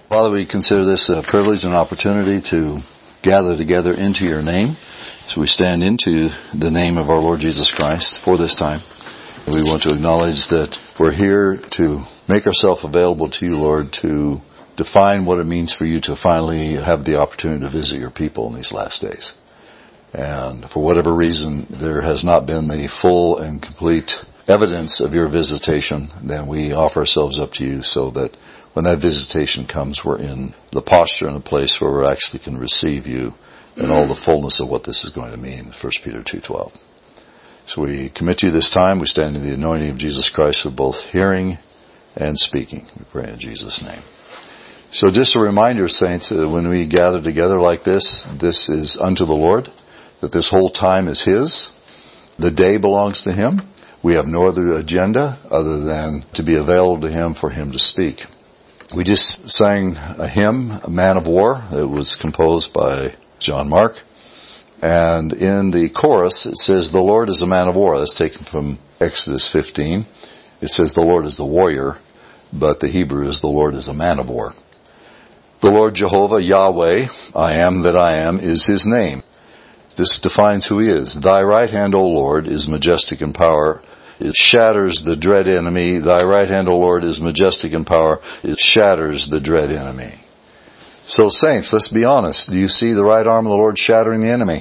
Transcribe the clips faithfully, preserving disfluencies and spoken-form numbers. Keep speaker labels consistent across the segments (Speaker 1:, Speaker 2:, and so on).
Speaker 1: Father, we consider this a privilege and opportunity to gather together into your name. So we stand into the name of our Lord Jesus Christ for this time. We want to acknowledge that we're here to make ourselves available to you, Lord, to define what it means for you to finally have the opportunity to visit your people in these last days. And for whatever reason, there has not been the full and complete evidence of your visitation, then we offer ourselves up to you so that when that visitation comes, we're in the posture and the place where we actually can receive you and all the fullness of what this is going to mean, First Peter two twelve. So we commit to you this time. We stand in the anointing of Jesus Christ for both hearing and speaking. We pray in Jesus' name. So just a reminder, saints, that when we gather together like this, this is unto the Lord, that this whole time is His. The day belongs to Him. We have no other agenda other than to be available to Him for Him to speak. We just sang a hymn, A Man of War. It was composed by John Mark. And in the chorus, it says, the Lord is a man of war. That's taken from Exodus fifteen. It says the Lord is the warrior, but the Hebrew is the Lord is a man of war. The Lord Jehovah, Yahweh, I am that I am, is His name. This defines who He is. Thy right hand, O Lord, is majestic in power. It shatters the dread enemy. Thy right hand, O Lord, is majestic in power. It shatters the dread enemy. So, saints, let's be honest. Do you see the right arm of the Lord shattering the enemy?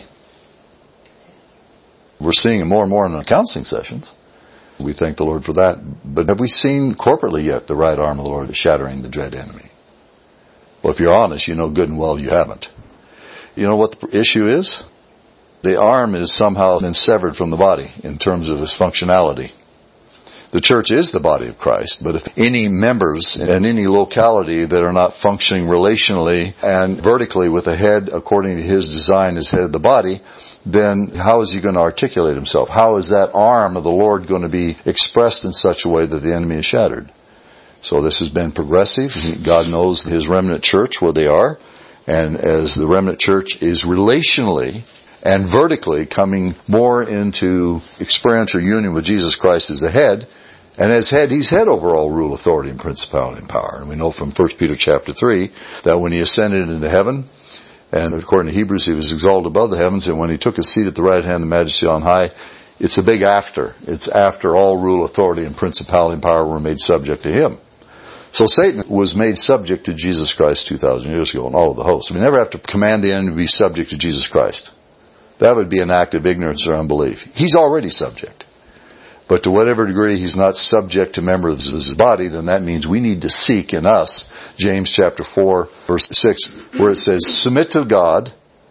Speaker 1: We're seeing it more and more in the counseling sessions. We thank the Lord for that. But have we seen corporately yet the right arm of the Lord shattering the dread enemy? Well, if you're honest, you know good and well you haven't. You know what the issue is? The arm is somehow been severed from the body in terms of its functionality. The church is the body of Christ, but if any members in any locality that are not functioning relationally and vertically with the head according to His design as head of the body, then how is He going to articulate Himself? How is that arm of the Lord going to be expressed in such a way that the enemy is shattered? So this has been progressive. God knows His remnant church where they are, and as the remnant church is relationally and vertically coming more into experiential union with Jesus Christ as the head. And as head, He's head over all rule, authority, and principality and power. And we know from First Peter chapter three that when He ascended into heaven, and according to Hebrews, He was exalted above the heavens, and when He took His seat at the right hand of the Majesty on high, it's a big after. It's after all rule, authority, and principality and power were made subject to Him. So Satan was made subject to Jesus Christ two thousand years ago and all of the hosts. We never have to command the enemy to be subject to Jesus Christ. That would be an act of ignorance or unbelief. He's already subject. But to whatever degree He's not subject to members of His body, then that means we need to seek in us, James chapter four, verse six, where it says, submit to God,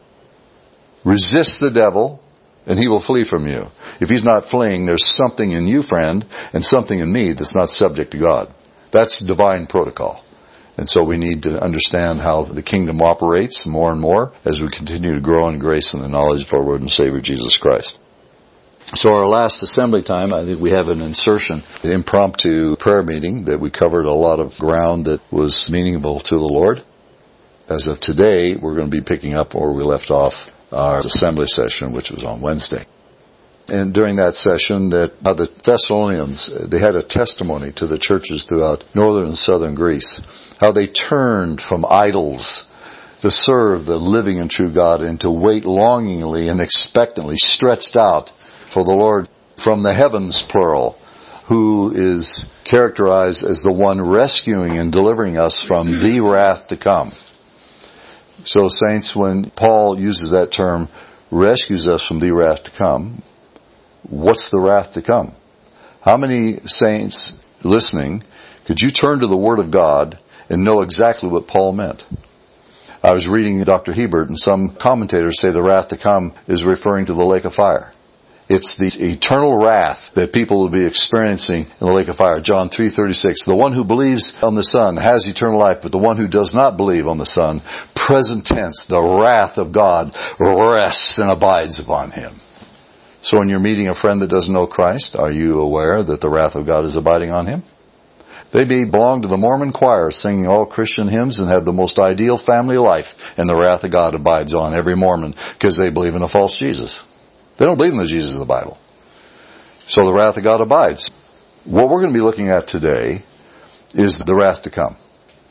Speaker 1: resist the devil, and he will flee from you. If he's not fleeing, there's something in you, friend, and something in me that's not subject to God. That's divine protocol. And so we need to understand how the kingdom operates more and more as we continue to grow in grace and the knowledge of our Lord and Savior Jesus Christ. So our last assembly time, I think we have an insertion, an impromptu prayer meeting that we covered a lot of ground that was meaningful to the Lord. As of today, we're going to be picking up where we left off our assembly session, which was on Wednesday. And during that session, that uh, the Thessalonians, they had a testimony to the churches throughout northern and southern Greece, how they turned from idols to serve the living and true God and to wait longingly and expectantly, stretched out for the Lord from the heavens, plural, who is characterized as the one rescuing and delivering us from the wrath to come. So, saints, when Paul uses that term, rescues us from the wrath to come, what's the wrath to come? How many saints listening could you turn to the Word of God and know exactly what Paul meant? I was reading Doctor Hebert, and some commentators say the wrath to come is referring to the lake of fire. It's the eternal wrath that people will be experiencing in the lake of fire. John three thirty-six, the one who believes on the Son has eternal life, but the one who does not believe on the Son, present tense, the wrath of God rests and abides upon him. So when you're meeting a friend that doesn't know Christ, are you aware that the wrath of God is abiding on him? They may belong to the Mormon choir, singing all Christian hymns and have the most ideal family life, and the wrath of God abides on every Mormon because they believe in a false Jesus. They don't believe in the Jesus of the Bible. So the wrath of God abides. What we're going to be looking at today is the wrath to come.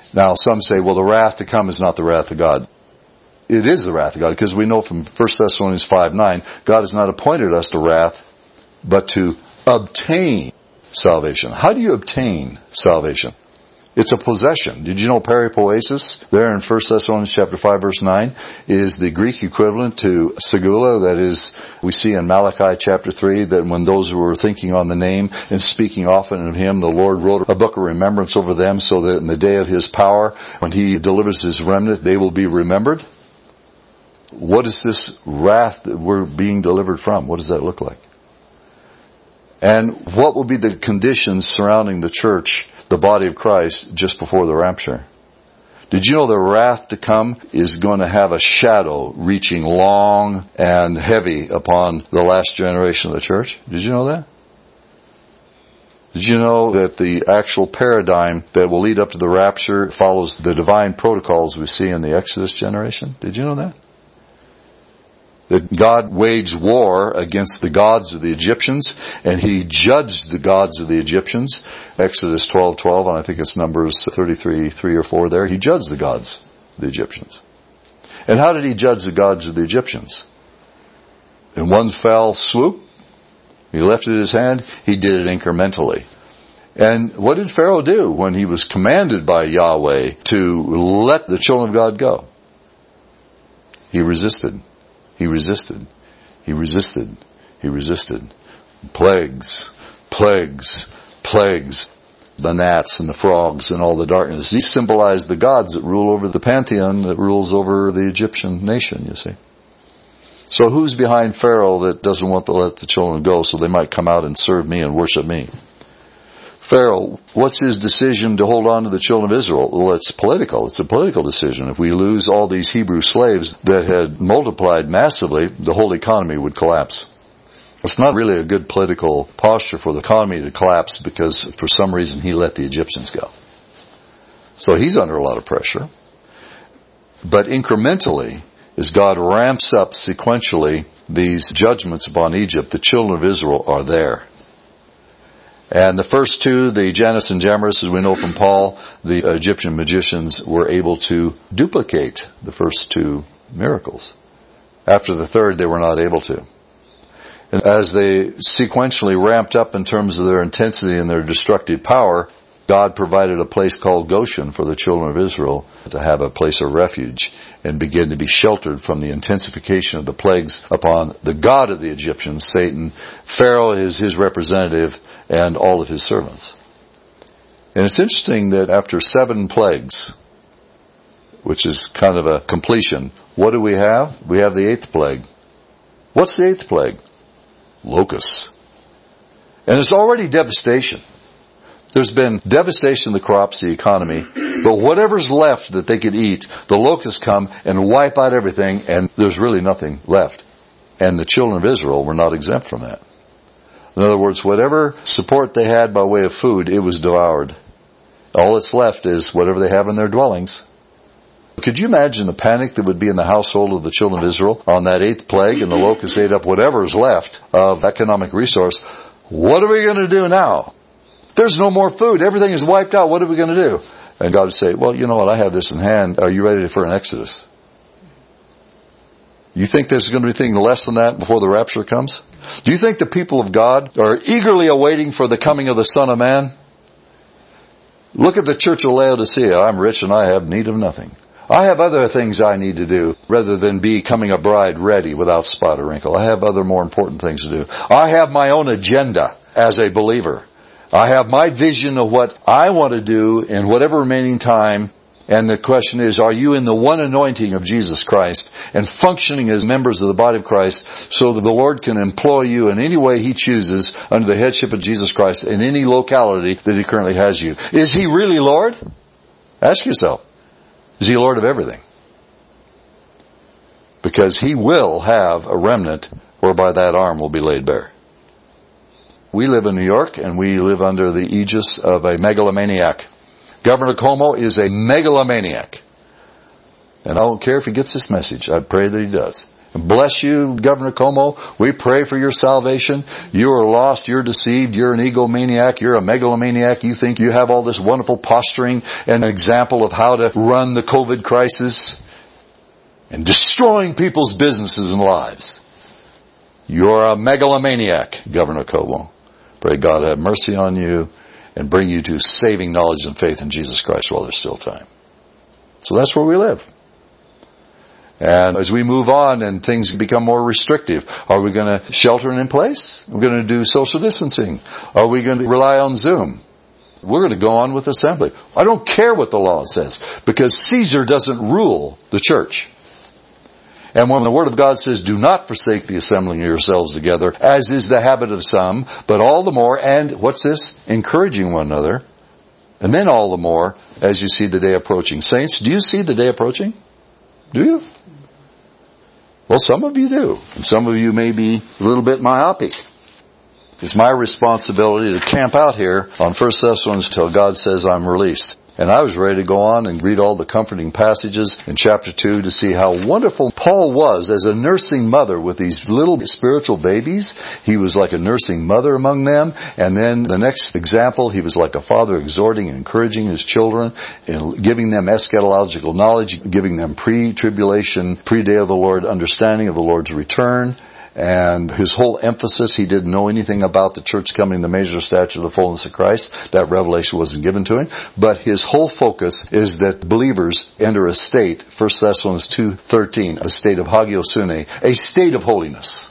Speaker 1: Now, some say, well, the wrath to come is not the wrath of God. It is the wrath of God, because we know from First Thessalonians five nine, God has not appointed us to wrath, but to obtain salvation. How do you obtain salvation? It's a possession. Did you know peripoiesis there in First Thessalonians chapter five verse nine is the Greek equivalent to segula? That is, we see in Malachi chapter three that when those who were thinking on the name and speaking often of Him, the Lord wrote a book of remembrance over them so that in the day of His power, when He delivers His remnant, they will be remembered. What is this wrath that we're being delivered from? What does that look like? And what will be the conditions surrounding the church, the body of Christ, just before the rapture? Did you know the wrath to come is going to have a shadow reaching long and heavy upon the last generation of the church? Did you know that? Did you know that the actual paradigm that will lead up to the rapture follows the divine protocols we see in the Exodus generation? Did you know that? That God waged war against the gods of the Egyptians, and He judged the gods of the Egyptians. Exodus twelve twelve, and I think it's Numbers thirty-three, three or four there. He judged the gods of the Egyptians. And how did He judge the gods of the Egyptians? In one fell swoop, He lifted His hand, He did it incrementally. And what did Pharaoh do when he was commanded by Yahweh to let the children of God go? He resisted. He resisted. He resisted. He resisted. Plagues, plagues, plagues. The gnats and the frogs and all the darkness. These symbolize the gods that rule over the pantheon that rules over the Egyptian nation, you see. So who's behind Pharaoh that doesn't want to let the children go so they might come out and serve me and worship me? Pharaoh, what's his decision to hold on to the children of Israel? Well, it's political. It's a political decision. If we lose all these Hebrew slaves that had multiplied massively, the whole economy would collapse. It's not really a good political posture for the economy to collapse because for some reason he let the Egyptians go. So he's under a lot of pressure. But incrementally, as God ramps up sequentially these judgments upon Egypt, the children of Israel are there. And the first two, the Jannes and Jambres, as we know from Paul, the Egyptian magicians were able to duplicate the first two miracles. After the third, they were not able to. And as they sequentially ramped up in terms of their intensity and their destructive power, God provided a place called Goshen for the children of Israel to have a place of refuge and begin to be sheltered from the intensification of the plagues upon the God of the Egyptians, Satan. Pharaoh is his representative and all of his servants. And it's interesting that after seven plagues, which is kind of a completion, what do we have? We have the eighth plague. What's the eighth plague? Locusts. And it's already devastation. There's been devastation of the crops, the economy, but whatever's left that they could eat, the locusts come and wipe out everything, and there's really nothing left. And the children of Israel were not exempt from that. In other words, whatever support they had by way of food, it was devoured. All that's left is whatever they have in their dwellings. Could you imagine the panic that would be in the household of the children of Israel on that eighth plague, and the locusts ate up whatever is left of economic resource? What are we going to do now? There's no more food. Everything is wiped out. What are we going to do? And God would say, well, you know what? I have this in hand. Are you ready for an exodus? You think there's going to be anything less than that before the rapture comes? Do you think the people of God are eagerly awaiting for the coming of the Son of Man? Look at the church of Laodicea. I'm rich and I have need of nothing. I have other things I need to do rather than becoming a bride ready without spot or wrinkle. I have other more important things to do. I have my own agenda as a believer. I have my vision of what I want to do in whatever remaining time. And the question is, are you in the one anointing of Jesus Christ and functioning as members of the body of Christ so that the Lord can employ you in any way He chooses under the headship of Jesus Christ in any locality that He currently has you? Is He really Lord? Ask yourself. Is He Lord of everything? Because He will have a remnant whereby that arm will be laid bare. We live in New York and we live under the aegis of a megalomaniac. Governor Cuomo is a megalomaniac. And I don't care if he gets this message. I pray that he does. Bless you, Governor Como. We pray for your salvation. You are lost. You're deceived. You're an egomaniac. You're a megalomaniac. You think you have all this wonderful posturing and an example of how to run the COVID crisis and destroying people's businesses and lives. You're a megalomaniac, Governor Como. Pray God have mercy on you and bring you to saving knowledge and faith in Jesus Christ while there's still time. So that's where we live. And as we move on and things become more restrictive, are we going to shelter in place? We're going to do social distancing. Are we going to rely on Zoom? We're going to go on with assembly. I don't care what the law says, because Caesar doesn't rule the church. And when the Word of God says, do not forsake the assembling of yourselves together, as is the habit of some, but all the more, and what's this? Encouraging one another. And then all the more, as you see the day approaching. Saints, do you see the day approaching? Do you? Well, some of you do. And some of you may be a little bit myopic. It's my responsibility to camp out here on First Thessalonians until God says I'm released. And I was ready to go on and read all the comforting passages in chapter two to see how wonderful Paul was as a nursing mother with these little spiritual babies. He was like a nursing mother among them. And then the next example, he was like a father exhorting and encouraging his children and giving them eschatological knowledge, giving them pre-tribulation, pre-day of the Lord understanding of the Lord's return. And his whole emphasis, he didn't know anything about the church coming in the measure of stature of the fullness of Christ. That revelation wasn't given to him. But his whole focus is that believers enter a state, First Thessalonians two thirteen, a state of hagiosune, a state of holiness.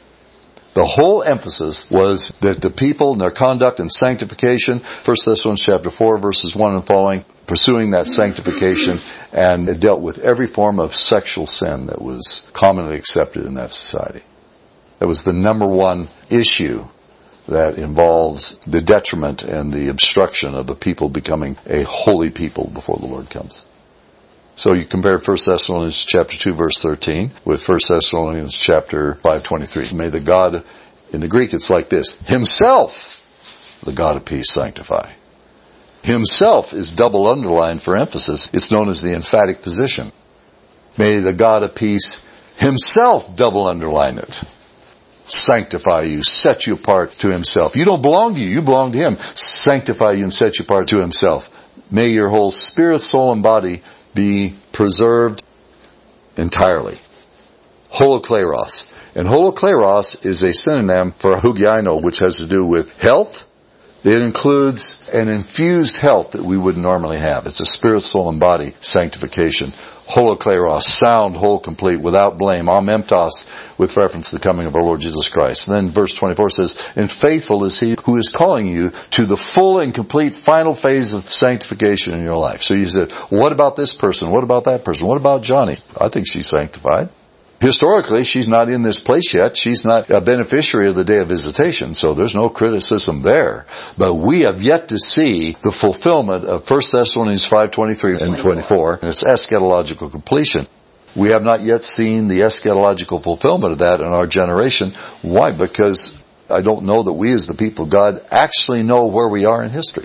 Speaker 1: The whole emphasis was that the people in their conduct and sanctification, First Thessalonians chapter four, verses one and following, pursuing that sanctification, and it dealt with every form of sexual sin that was commonly accepted in that society. That was the number one issue that involves the detriment and the obstruction of the people becoming a holy people before the Lord comes. So you compare First Thessalonians chapter two verse thirteen with First Thessalonians chapter five twenty-three. May the God, in the Greek it's like this, Himself, the God of peace, sanctify. Himself is double underlined for emphasis. It's known as the emphatic position. May the God of peace Himself double underline it. Sanctify you, set you apart to Himself. You don't belong to you, you belong to Him. Sanctify you and set you apart to Himself. May your whole spirit, soul, and body be preserved entirely. Holokleros. And holokleros is a synonym for hugiaino, which has to do with health. It includes an infused health that we wouldn't normally have. It's a spirit, soul, and body sanctification. Holokleros, sound, whole, complete, without blame. Amemptos, with reference to the coming of our Lord Jesus Christ. And then verse twenty-four says, and faithful is He who is calling you to the full and complete final phase of sanctification in your life. So you said, what about this person? What about that person? What about Johnny? I think she's sanctified. Historically, she's not in this place yet. She's not a beneficiary of the day of visitation, so there's no criticism there. But we have yet to see the fulfillment of First Thessalonians five twenty-three and twenty-four, and its eschatological completion. We have not yet seen the eschatological fulfillment of that in our generation. Why? Because I don't know that we as the people of God actually know where we are in history.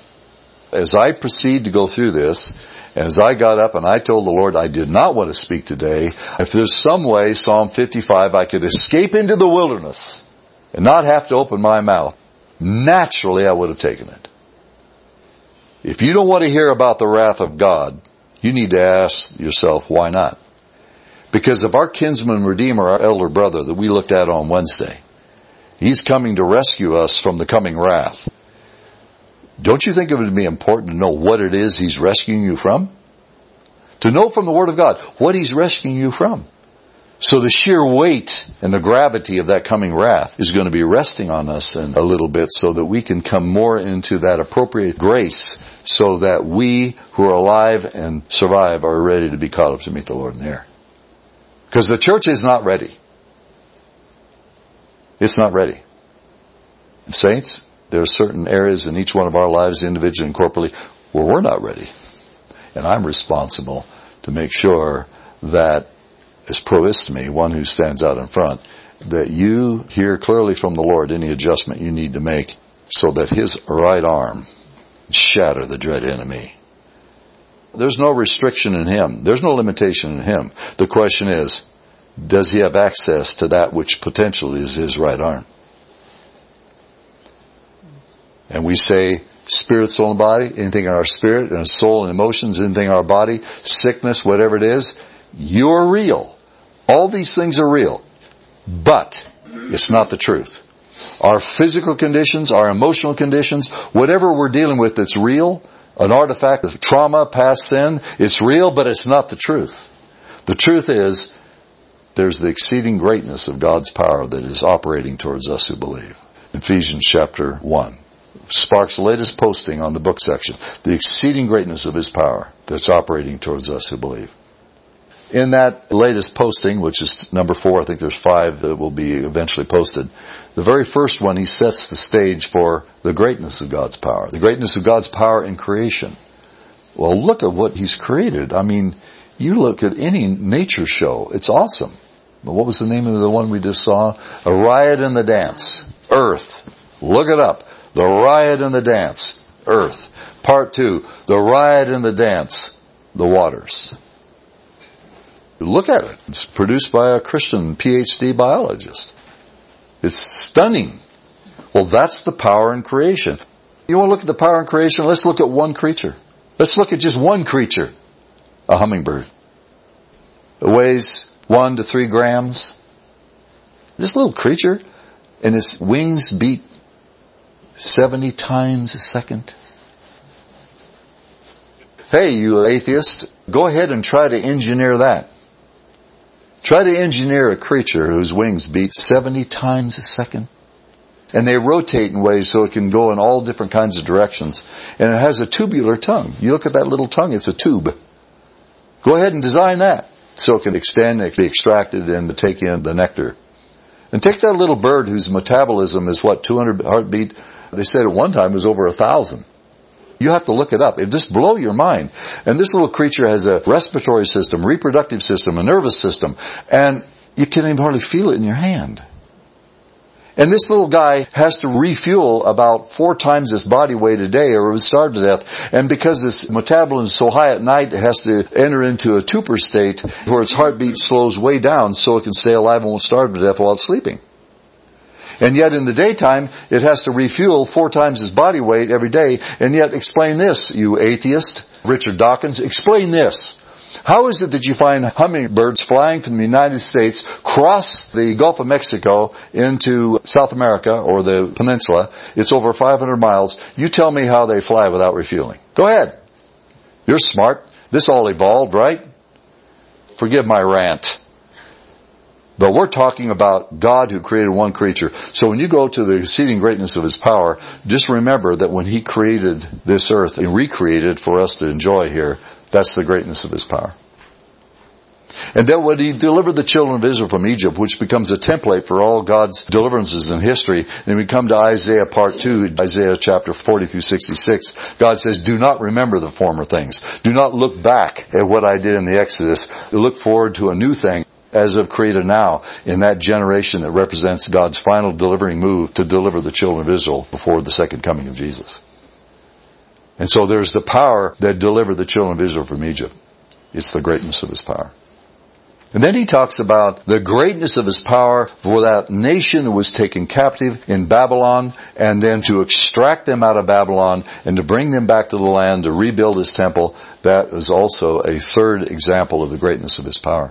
Speaker 1: As I proceed to go through this, as I got up and I told the Lord I did not want to speak today, if there's some way, Psalm fifty-five, I could escape into the wilderness and not have to open my mouth, naturally I would have taken it. If you don't want to hear about the wrath of God, you need to ask yourself, why not? Because of our kinsman redeemer, our elder brother that we looked at on Wednesday, He's coming to rescue us from the coming wrath. Don't you think it would be important to know what it is He's rescuing you from? To know from the Word of God what He's rescuing you from. So the sheer weight and the gravity of that coming wrath is going to be resting on us in a little bit so that we can come more into that appropriate grace so that we who are alive and survive are ready to be caught up to meet the Lord in the air. Because the church is not ready. It's not ready. And saints, there are certain areas in each one of our lives, individually and corporately, where we're not ready. And I'm responsible to make sure that, as proistemi, one who stands out in front, that you hear clearly from the Lord any adjustment you need to make so that His right arm shatter the dread enemy. There's no restriction in Him. There's no limitation in Him. The question is, does he have access to that which potentially is his right arm? And we say, spirit, soul, and body, anything in our spirit and soul and emotions, anything in our body, sickness, whatever it is, you're real. All these things are real. But it's not the truth. Our physical conditions, our emotional conditions, whatever we're dealing with that's real, an artifact of trauma, past sin, it's real, but it's not the truth. The truth is, there's the exceeding greatness of God's power that is operating towards us who believe. Ephesians chapter one. Sparks' latest posting on the book section. The exceeding greatness of His power that's operating towards us who believe. In that latest posting, which is number four, I think there's five that will be eventually posted. The very first one, he sets the stage for the greatness of God's power. The greatness of God's power in creation. Well, look at what He's created. I mean, you look at any nature show, it's awesome. But what was the name of the one we just saw? A Riot in the Dance. Earth. Look it up. The Riot in the Dance. Earth. Part two. The Riot in the Dance. The waters. Look at it. It's produced by a Christian P H D biologist. It's stunning. Well, that's the power in creation. You want to look at the power in creation? Let's look at one creature. Let's look at just one creature. A hummingbird. It weighs one to three grams. This little creature, and its wings beat seventy times a second. Hey, you atheist, go ahead and try to engineer that. Try to engineer a creature whose wings beat seventy times a second. And they rotate in ways so it can go in all different kinds of directions. And it has a tubular tongue. You look at that little tongue, it's a tube. Go ahead and design that so it can extend, it can be extracted, and take in the nectar. And take that little bird whose metabolism is what, two hundred heartbeat? They said at one time it was over a thousand. You have to look it up. It just blow your mind. And this little creature has a respiratory system, reproductive system, a nervous system, and you can't even hardly feel it in your hand. And this little guy has to refuel about four times its body weight a day or it would starve to death. And because its metabolism is so high at night, it has to enter into a torpor state where its heartbeat slows way down so it can stay alive and won't starve to death while it's sleeping. And yet in the daytime, it has to refuel four times its body weight every day. And yet, explain this, you atheist, Richard Dawkins, explain this. How is it that you find hummingbirds flying from the United States, cross the Gulf of Mexico into South America or the peninsula? It's over five hundred miles. You tell me how they fly without refueling. Go ahead. You're smart. This all evolved, right? Forgive my rant. But we're talking about God who created one creature. So when you go to the exceeding greatness of His power, just remember that when He created this earth and recreated for us to enjoy here, that's the greatness of His power. And then when He delivered the children of Israel from Egypt, which becomes a template for all God's deliverances in history, then we come to Isaiah part two, Isaiah chapter forty through sixty-six. God says, do not remember the former things. Do not look back at what I did in the Exodus. Look forward to a new thing, as of created now, in that generation that represents God's final delivering move to deliver the children of Israel before the second coming of Jesus. And so there's the power that delivered the children of Israel from Egypt. It's the greatness of His power. And then he talks about the greatness of His power for that nation that was taken captive in Babylon, and then to extract them out of Babylon and to bring them back to the land to rebuild His temple. That is also a third example of the greatness of His power.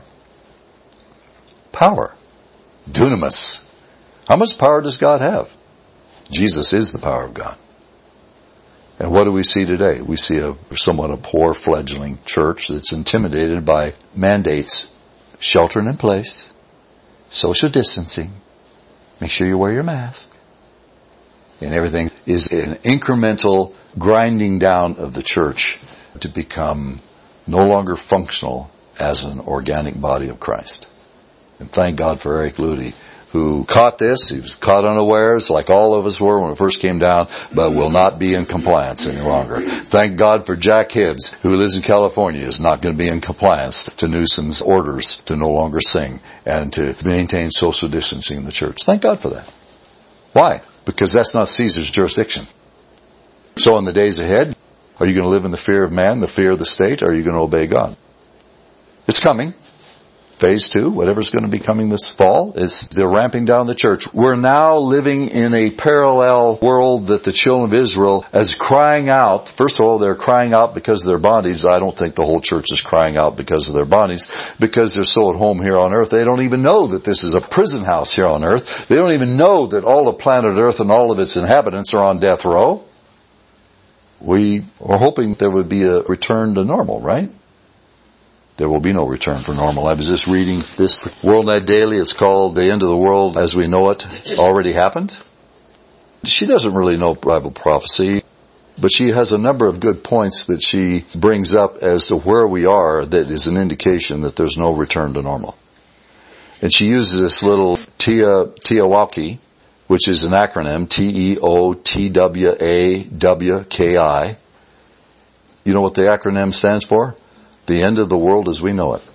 Speaker 1: Power. Dunamis. How much power does God have? Jesus is the power of God. And what do we see today? We see a somewhat a poor fledgling church that's intimidated by mandates, sheltering in place, social distancing, make sure you wear your mask. And everything is an incremental grinding down of the church to become no longer functional as an organic body of Christ. And thank God for Eric Ludy, who caught this. He was caught unawares, like all of us were when it first came down, but will not be in compliance any longer. Thank God for Jack Hibbs, who lives in California, is not going to be in compliance to Newsom's orders to no longer sing and to maintain social distancing in the church. Thank God for that. Why? Because that's not Caesar's jurisdiction. So in the days ahead, are you going to live in the fear of man, the fear of the state, or are you going to obey God? It's coming. phase two, whatever's going to be coming this fall, is they're ramping down the church. We're now living in a parallel world that the children of Israel is crying out. First of all, they're crying out because of their bodies. I don't think the whole church is crying out because of their bodies, because they're so at home here on earth. They don't even know that this is a prison house here on earth. They don't even know that all of planet earth and all of its inhabitants are on death row. We are hoping there would be a return to normal, right? There will be no return for normal. I was just reading this WorldNet Daily. It's called The End of the World as We Know It Already Happened. She doesn't really know Bible prophecy, but she has a number of good points that she brings up as to where we are that is an indication that there's no return to normal. And she uses this little Tia, Teowaki, which is an acronym, T E O T W A W K I. You know what the acronym stands for? The end of the world as we know it.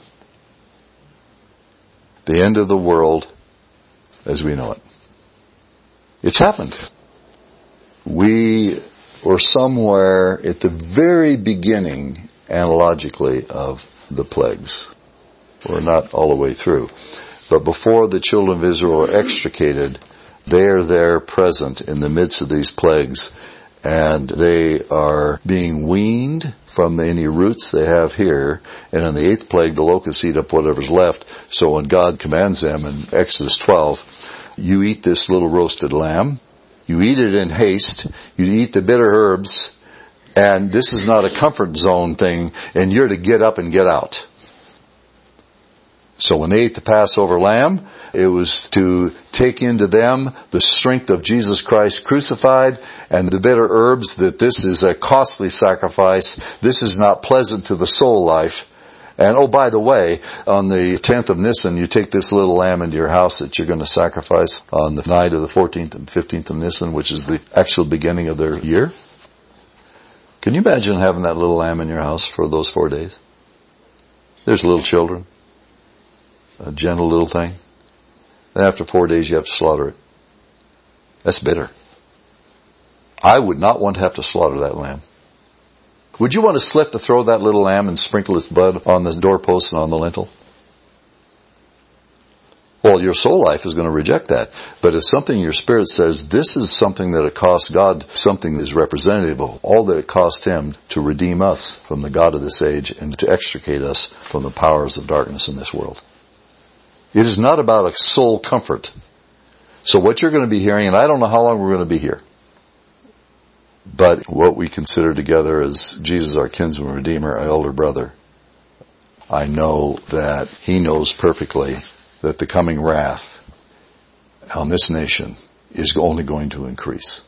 Speaker 1: The end of the world as we know it. It's happened. We were somewhere at the very beginning, analogically, of the plagues. We're not all the way through. But before the children of Israel are extricated, they are there present in the midst of these plagues, and they are being weaned from any roots they have here. And in the eighth plague, the locusts eat up whatever's left. So when God commands them in Exodus twelve, you eat this little roasted lamb, you eat it in haste, you eat the bitter herbs, and this is not a comfort zone thing, and you're to get up and get out. So when they ate the Passover lamb, it was to take into them the strength of Jesus Christ crucified and the bitter herbs, that this is a costly sacrifice. This is not pleasant to the soul life. And oh, by the way, on the tenth of Nisan, you take this little lamb into your house that you're going to sacrifice on the night of the fourteenth and fifteenth of Nisan, which is the actual beginning of their year. Can you imagine having that little lamb in your house for those four days? There's little children. A gentle little thing. Then after four days you have to slaughter it. That's bitter. I would not want to have to slaughter that lamb. Would you want to slit the throat of that little lamb and sprinkle its blood on the doorpost and on the lintel? Well, your soul life is going to reject that. But if something in your spirit says, this is something that it costs God, something that is representative of all that it cost Him to redeem us from the God of this age and to extricate us from the powers of darkness in this world. It is not about a soul comfort. So what you're going to be hearing, and I don't know how long we're going to be here, but what we consider together as Jesus, our kinsman redeemer, our elder brother, I know that He knows perfectly that the coming wrath on this nation is only going to increase.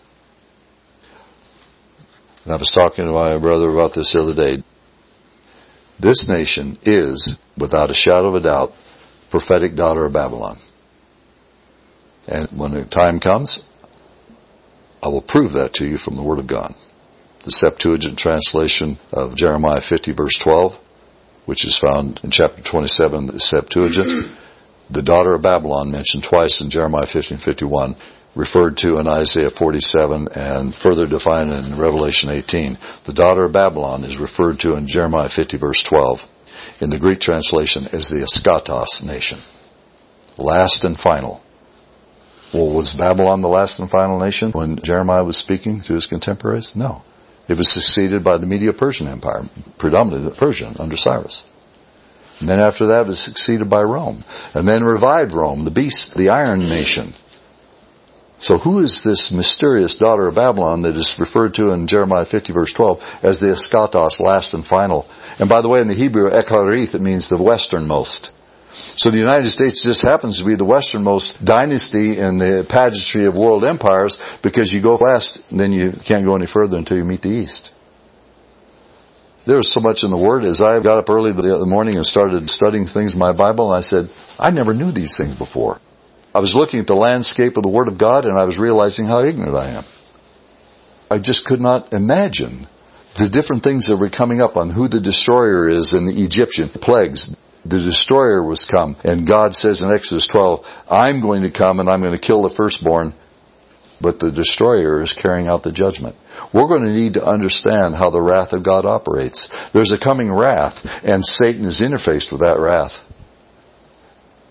Speaker 1: And I was talking to my brother about this the other day. This nation is, without a shadow of a doubt, prophetic daughter of Babylon. And when the time comes, I will prove that to you from the Word of God. The Septuagint translation of Jeremiah fifty verse twelve, which is found in chapter twenty-seven of the Septuagint, the daughter of Babylon mentioned twice in Jeremiah fifty and fifty-one, referred to in Isaiah forty-seven and further defined in Revelation eighteen. The daughter of Babylon is referred to in Jeremiah fifty verse twelve. In the Greek translation as the Eskatos nation. Last and final. Well, was Babylon the last and final nation when Jeremiah was speaking to his contemporaries? No. It was succeeded by the Medo-Persian Empire, predominantly the Persian under Cyrus. And then after that it was succeeded by Rome. And then revived Rome, the beast, the Iron Nation. So who is this mysterious daughter of Babylon that is referred to in Jeremiah fifty verse twelve as the Eskatos, last and final? And by the way, in the Hebrew, Echarith, it means the westernmost. So the United States just happens to be the westernmost dynasty in the pageantry of world empires, because you go west, and then you can't go any further until you meet the east. There's so much in the Word. As I got up early the other morning and started studying things in my Bible, and I said, I never knew these things before. I was looking at the landscape of the Word of God, and I was realizing how ignorant I am. I just could not imagine the different things that were coming up on who the destroyer is in the Egyptian plagues. The destroyer was come, and God says in Exodus twelve, I'm going to come and I'm going to kill the firstborn, but the destroyer is carrying out the judgment. We're going to need to understand how the wrath of God operates. There's a coming wrath, and Satan is interfaced with that wrath.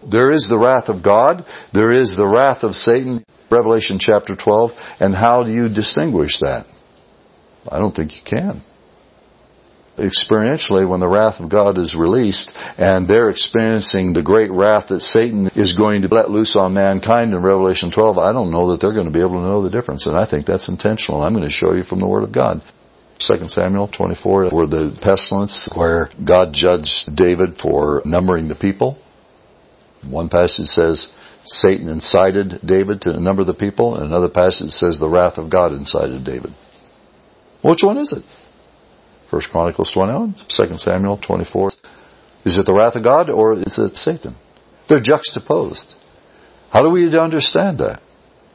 Speaker 1: There is the wrath of God. There is the wrath of Satan. Revelation chapter twelve. And how do you distinguish that? I don't think you can. Experientially, when the wrath of God is released and they're experiencing the great wrath that Satan is going to let loose on mankind in Revelation twelve, I don't know that they're going to be able to know the difference. And I think that's intentional. I'm going to show you from the Word of God. Second Samuel twenty-four, where the pestilence, where God judged David for numbering the people. One passage says Satan incited David to number the people, and another passage says the wrath of God incited David. Which one is it? First Chronicles twenty-one, Second Samuel twenty-four. Is it the wrath of God or is it Satan? They're juxtaposed. How do we understand that?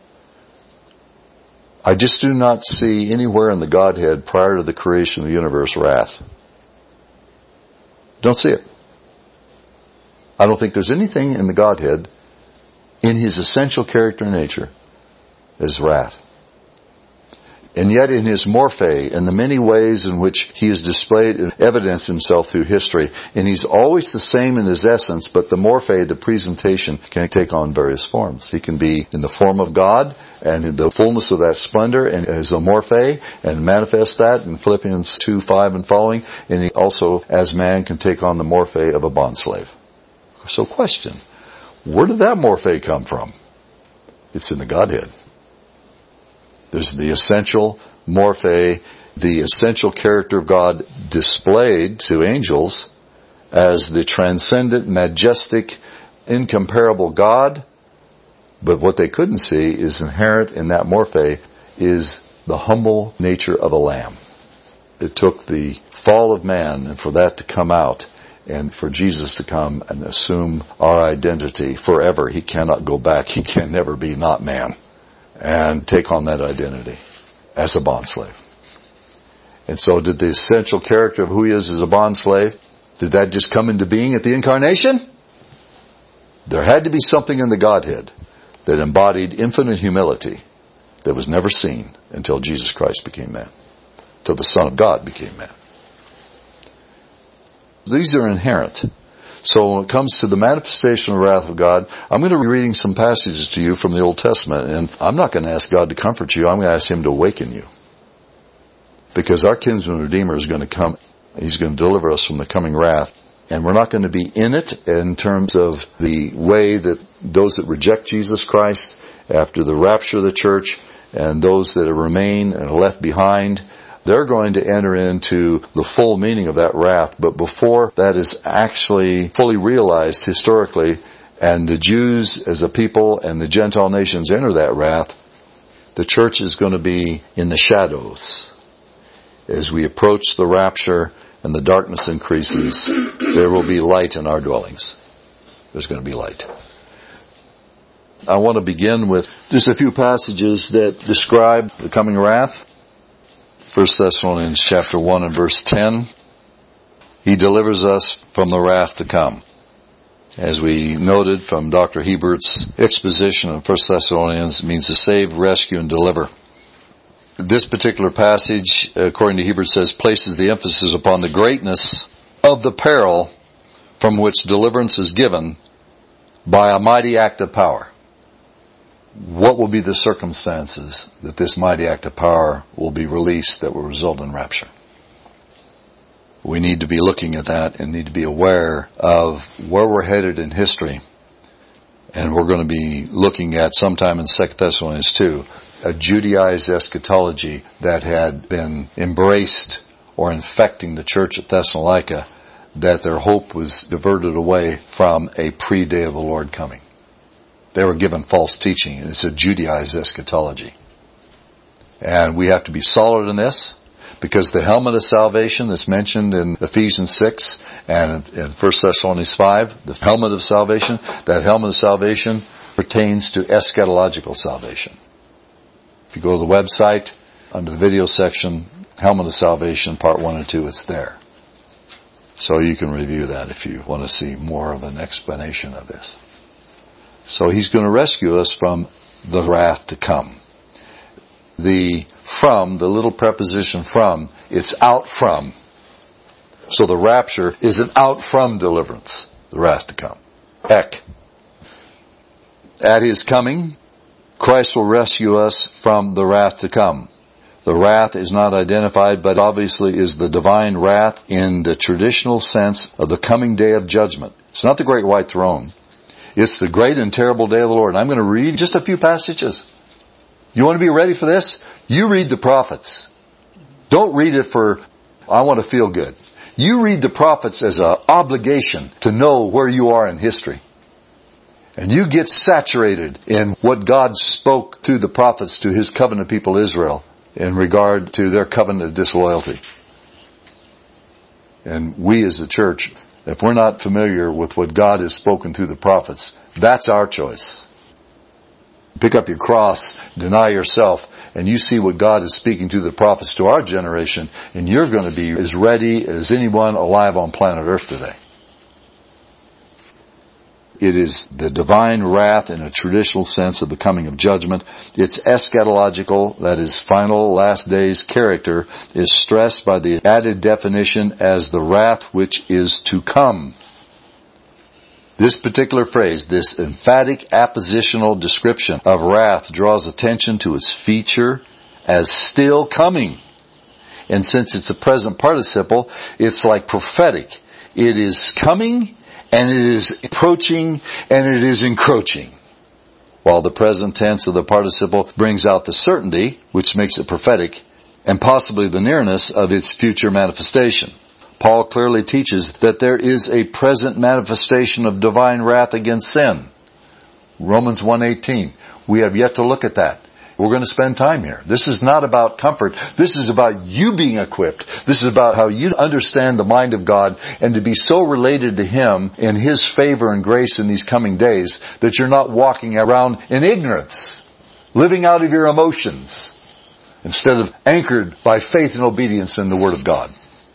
Speaker 1: I just do not see anywhere in the Godhead prior to the creation of the universe wrath. Don't see it. I don't think there's anything in the Godhead, in His essential character and nature, as wrath. And yet in His morphe, in the many ways in which He is displayed and evidenced Himself through history, and He's always the same in His essence, but the morphe, the presentation, can take on various forms. He can be in the form of God, and in the fullness of that splendor, and as a morphe, and manifest that in Philippians two five and following, and He also, as man, can take on the morphe of a bondslave. So question, where did that morphe come from? It's in the Godhead. There's the essential morphe, the essential character of God displayed to angels as the transcendent, majestic, incomparable God. But what they couldn't see is inherent in that morphe is the humble nature of a lamb. It took the fall of man and for that to come out and for Jesus to come and assume our identity forever. He cannot go back. He can never be not man. And take on that identity as a bondslave. And so did the essential character of who He is as a bondslave, did that just come into being at the incarnation? There had to be something in the Godhead that embodied infinite humility that was never seen until Jesus Christ became man, till the Son of God became man. These are inherent. So when it comes to the manifestation of the wrath of God, I'm going to be reading some passages to you from the Old Testament, and I'm not going to ask God to comfort you. I'm going to ask Him to awaken you. Because our kinsman Redeemer is going to come. He's going to deliver us from the coming wrath. And we're not going to be in it in terms of the way that those that reject Jesus Christ after the rapture of the church and those that remain and are left behind, they're going to enter into the full meaning of that wrath. But before that is actually fully realized historically, and the Jews as a people and the Gentile nations enter that wrath, the church is going to be in the shadows. As we approach the rapture and the darkness increases, there will be light in our dwellings. There's going to be light. I want to begin with just a few passages that describe the coming wrath. First Thessalonians chapter one and verse ten. He delivers us from the wrath to come. As we noted from Doctor Hebert's exposition of First Thessalonians, it means to save, rescue, and deliver. This particular passage, according to Hebert, says, places the emphasis upon the greatness of the peril from which deliverance is given by a mighty act of power. What will be the circumstances that this mighty act of power will be released that will result in rapture? We need to be looking at that and need to be aware of where we're headed in history. And we're going to be looking at sometime in Second Thessalonians two, a Judaized eschatology that had been embraced or infecting the church at Thessalonica, that their hope was diverted away from a pre-day of the Lord coming. They were given false teaching. It's a Judaized eschatology. And we have to be solid in this, because the helmet of salvation that's mentioned in Ephesians six and in First Thessalonians five, the helmet of salvation, that helmet of salvation pertains to eschatological salvation. If you go to the website, under the video section, Helmet of Salvation, part one and two, it's there. So you can review that if you want to see more of an explanation of this. So He's going to rescue us from the wrath to come. The from, the little preposition from, it's out from. So the rapture is an out from deliverance, the wrath to come. Ek, At His coming, Christ will rescue us from the wrath to come. The wrath is not identified, but obviously is the divine wrath in the traditional sense of the coming day of judgment. It's not the great white throne. It's the great and terrible day of the Lord. And I'm going to read just a few passages. You want to be ready for this? You read the prophets. Don't read it for, I want to feel good. You read the prophets as an obligation to know where you are in history. And you get saturated in what God spoke through the prophets to His covenant people Israel in regard to their covenant disloyalty. And we as a church, if we're not familiar with what God has spoken through the prophets, that's our choice. Pick up your cross, deny yourself, and you see what God is speaking to the prophets to our generation, and you're going to be as ready as anyone alive on planet Earth today. It is the divine wrath in a traditional sense of the coming of judgment. Its eschatological, that is final last days character, is stressed by the added definition as the wrath which is to come. This particular phrase, this emphatic appositional description of wrath, draws attention to its feature as still coming. And since it's a present participle, it's like prophetic. It is coming, and it is approaching, and it is encroaching. While the present tense of the participle brings out the certainty, which makes it prophetic, and possibly the nearness of its future manifestation. Paul clearly teaches that there is a present manifestation of divine wrath against sin. Romans one eighteen. We have yet to look at that. We're going to spend time here. This is not about comfort. This is about you being equipped. This is about how you understand the mind of God and to be so related to Him in His favor and grace in these coming days that you're not walking around in ignorance, living out of your emotions, instead of anchored by faith and obedience in the Word of God.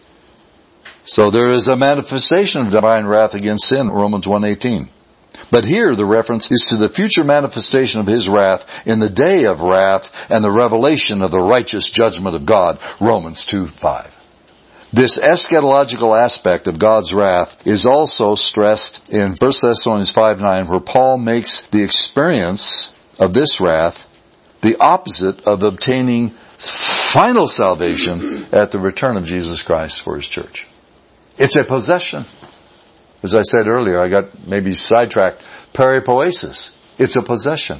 Speaker 1: So there is a manifestation of divine wrath against sin, Romans one eighteen. But here the reference is to the future manifestation of His wrath in the day of wrath and the revelation of the righteous judgment of God, Romans two five. This eschatological aspect of God's wrath is also stressed in First Thessalonians five nine, where Paul makes the experience of this wrath the opposite of obtaining final salvation at the return of Jesus Christ for His church. It's a possession. As I said earlier, I got maybe sidetracked. Peripoiesis. It's a possession.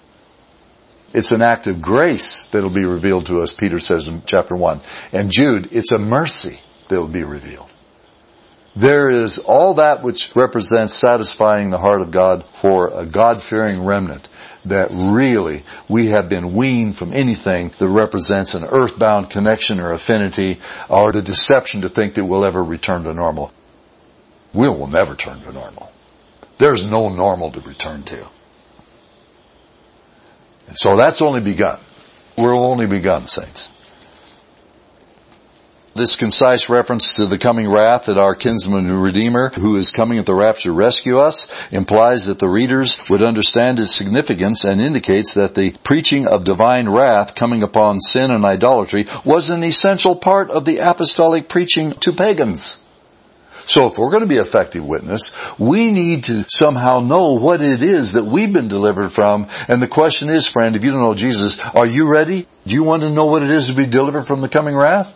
Speaker 1: It's an act of grace that will be revealed to us, Peter says in chapter one. And Jude, it's a mercy that will be revealed. There is all that which represents satisfying the heart of God for a God-fearing remnant, that really we have been weaned from anything that represents an earthbound connection or affinity or the deception to think that we'll ever return to normal. We will never turn to normal. There's no normal to return to. And so that's only begun. We're only begun, saints. This concise reference to the coming wrath that our kinsman and Redeemer, who is coming at the rapture to rescue us, implies that the readers would understand its significance and indicates that the preaching of divine wrath coming upon sin and idolatry was an essential part of the apostolic preaching to pagans. So if we're going to be effective witness, we need to somehow know what it is that we've been delivered from. And the question is, friend, if you don't know Jesus, are you ready? Do you want to know what it is to be delivered from the coming wrath?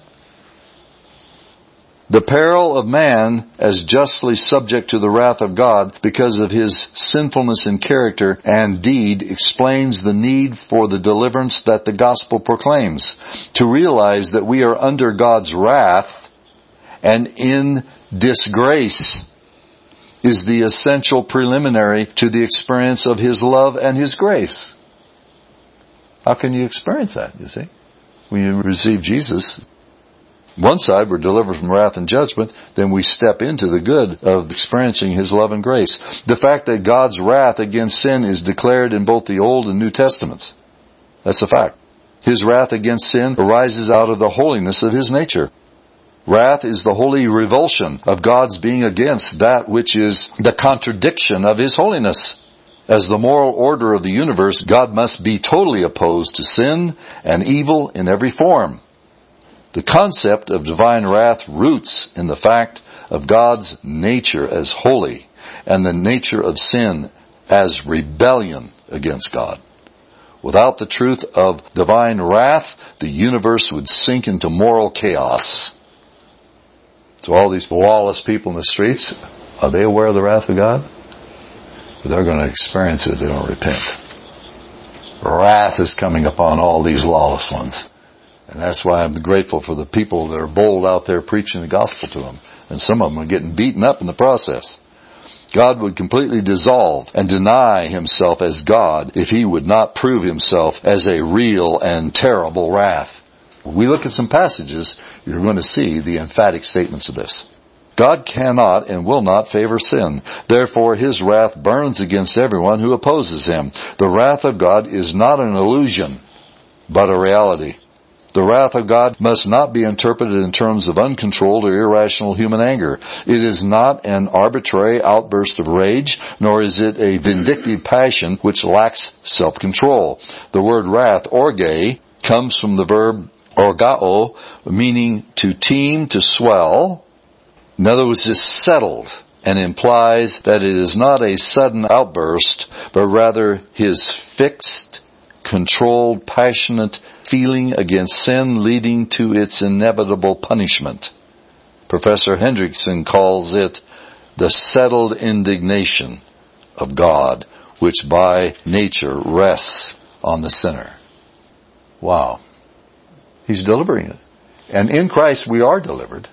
Speaker 1: The peril of man as justly subject to the wrath of God because of his sinfulness in character and deed explains the need for the deliverance that the gospel proclaims. To realize that we are under God's wrath and in disgrace is the essential preliminary to the experience of His love and His grace. How can you experience that, you see? When you receive Jesus, one side we're delivered from wrath and judgment, then we step into the good of experiencing His love and grace. The fact that God's wrath against sin is declared in both the Old and New Testaments. That's a fact. His wrath against sin arises out of the holiness of His nature. Wrath is the holy revulsion of God's being against that which is the contradiction of His holiness. As the moral order of the universe, God must be totally opposed to sin and evil in every form. The concept of divine wrath roots in the fact of God's nature as holy and the nature of sin as rebellion against God. Without the truth of divine wrath, the universe would sink into moral chaos. So all these lawless people in the streets, are they aware of the wrath of God? But they're going to experience it if they don't repent. Wrath is coming upon all these lawless ones. And that's why I'm grateful for the people that are bold out there preaching the gospel to them. And some of them are getting beaten up in the process. God would completely dissolve and deny himself as God if he would not prove himself as a real and terrible wrath. When we look at some passages, you're going to see the emphatic statements of this. God cannot and will not favor sin. Therefore, his wrath burns against everyone who opposes him. The wrath of God is not an illusion, but a reality. The wrath of God must not be interpreted in terms of uncontrolled or irrational human anger. It is not an arbitrary outburst of rage, nor is it a vindictive passion which lacks self-control. The word wrath, orge, comes from the verb orgao, meaning to teem, to swell. In other words, it's settled, and implies that it is not a sudden outburst, but rather his fixed, controlled, passionate feeling against sin leading to its inevitable punishment. Professor Hendrickson calls it the settled indignation of God, which by nature rests on the sinner. Wow. He's delivering it. And in Christ we are delivered.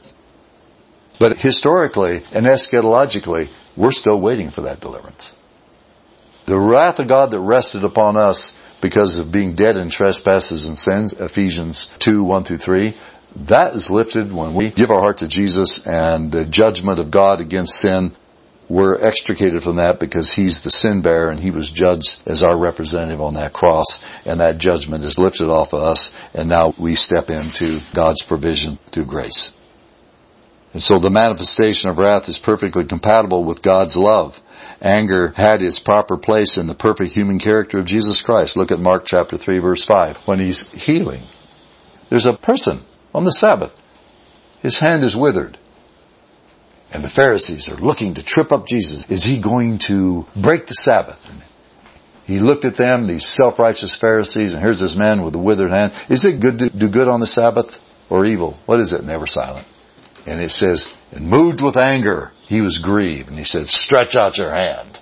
Speaker 1: But historically and eschatologically, we're still waiting for that deliverance. The wrath of God that rested upon us because of being dead in trespasses and sins, Ephesians two, one through three, that is lifted when we give our heart to Jesus, and the judgment of God against sin, we're extricated from that because he's the sin bearer and he was judged as our representative on that cross, and that judgment is lifted off of us, and now we step into God's provision through grace. And so the manifestation of wrath is perfectly compatible with God's love. Anger had its proper place in the perfect human character of Jesus Christ. Look at Mark chapter three, verse five. When he's healing, there's a person on the Sabbath. His hand is withered. And the Pharisees are looking to trip up Jesus. Is he going to break the Sabbath? And he looked at them, these self-righteous Pharisees, and here's this man with a withered hand. Is it good to do good on the Sabbath or evil? What is it? And they were silent. And it says, and moved with anger, he was grieved. And he said, stretch out your hand.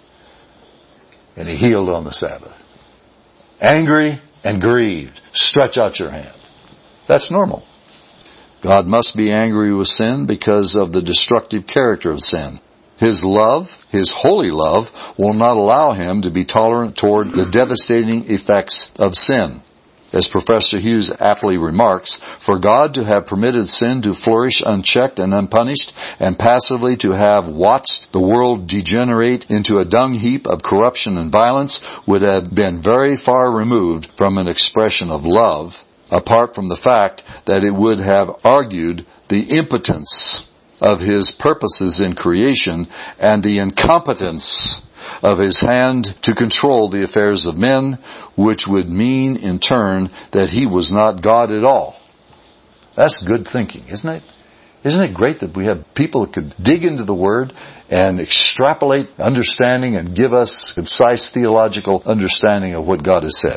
Speaker 1: And he healed on the Sabbath. Angry and grieved. Stretch out your hand. That's normal. God must be angry with sin because of the destructive character of sin. His love, his holy love, will not allow him to be tolerant toward the devastating effects of sin. As Professor Hughes aptly remarks, for God to have permitted sin to flourish unchecked and unpunished, and passively to have watched the world degenerate into a dung heap of corruption and violence, would have been very far removed from an expression of love, apart from the fact that it would have argued the impotence of his purposes in creation and the incompetence of his hand to control the affairs of men, which would mean in turn that he was not God at all. That's good thinking, isn't it? Isn't it great that we have people that could dig into the Word and extrapolate understanding and give us concise theological understanding of what God has said?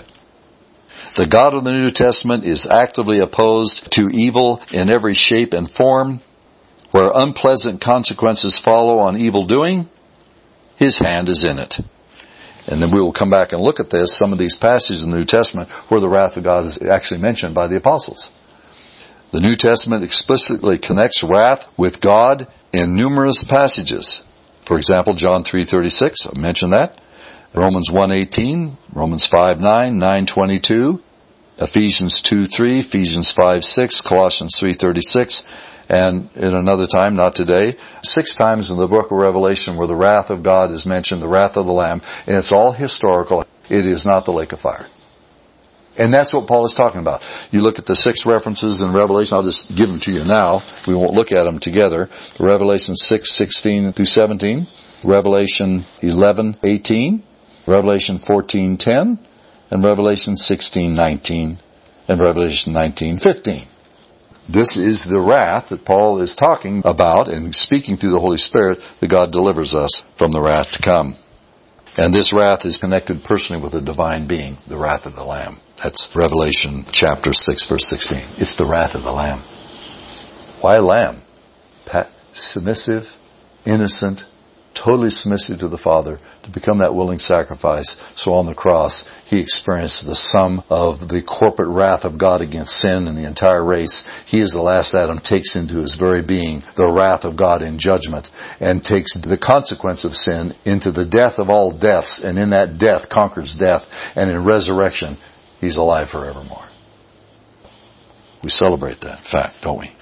Speaker 1: The God of the New Testament is actively opposed to evil in every shape and form. Where unpleasant consequences follow on evil doing, his hand is in it. And then we will come back and look at this, some of these passages in the New Testament where the wrath of God is actually mentioned by the apostles. The New Testament explicitly connects wrath with God in numerous passages. For example, John three thirty-six, I mentioned that. Romans one eighteen, Romans five nine, nine twenty-two, Ephesians two three, Ephesians five six, Colossians three thirty-six, and in another time, not today, six times in the book of Revelation where the wrath of God is mentioned, the wrath of the Lamb, and it's all historical. It is not the lake of fire. And that's what Paul is talking about. You look at the six references in Revelation, I'll just give them to you now. We won't look at them together. Revelation six sixteen through seventeen, Revelation eleven eighteen, Revelation fourteen ten, and Revelation sixteen nineteen, and Revelation nineteen fifteen. This is the wrath that Paul is talking about and speaking through the Holy Spirit that God delivers us from the wrath to come. And this wrath is connected personally with a divine being, the wrath of the Lamb. That's Revelation chapter six, verse sixteen. It's the wrath of the Lamb. Why a lamb? Pat, submissive, innocent, totally submissive to the Father, to become that willing sacrifice. So on the cross, He experienced the sum of the corporate wrath of God against sin and the entire race. He is the last Adam, takes into His very being the wrath of God in judgment, and takes the consequence of sin into the death of all deaths, and in that death conquers death, and in resurrection, He's alive forevermore. We celebrate that fact, don't we?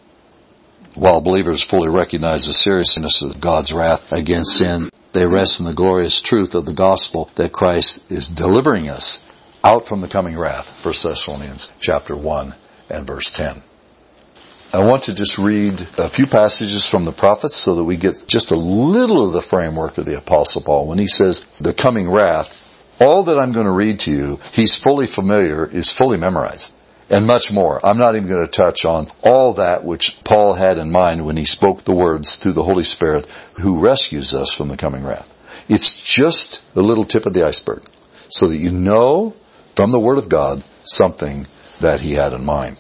Speaker 1: While believers fully recognize the seriousness of God's wrath against sin, they rest in the glorious truth of the gospel that Christ is delivering us out from the coming wrath. First Thessalonians chapter one and verse ten. I want to just read a few passages from the prophets so that we get just a little of the framework of the Apostle Paul. When he says the coming wrath, all that I'm going to read to you, he's fully familiar, is fully memorized. And much more. I'm not even going to touch on all that which Paul had in mind when he spoke the words through the Holy Spirit who rescues us from the coming wrath. It's just a little tip of the iceberg so that you know from the Word of God something that he had in mind.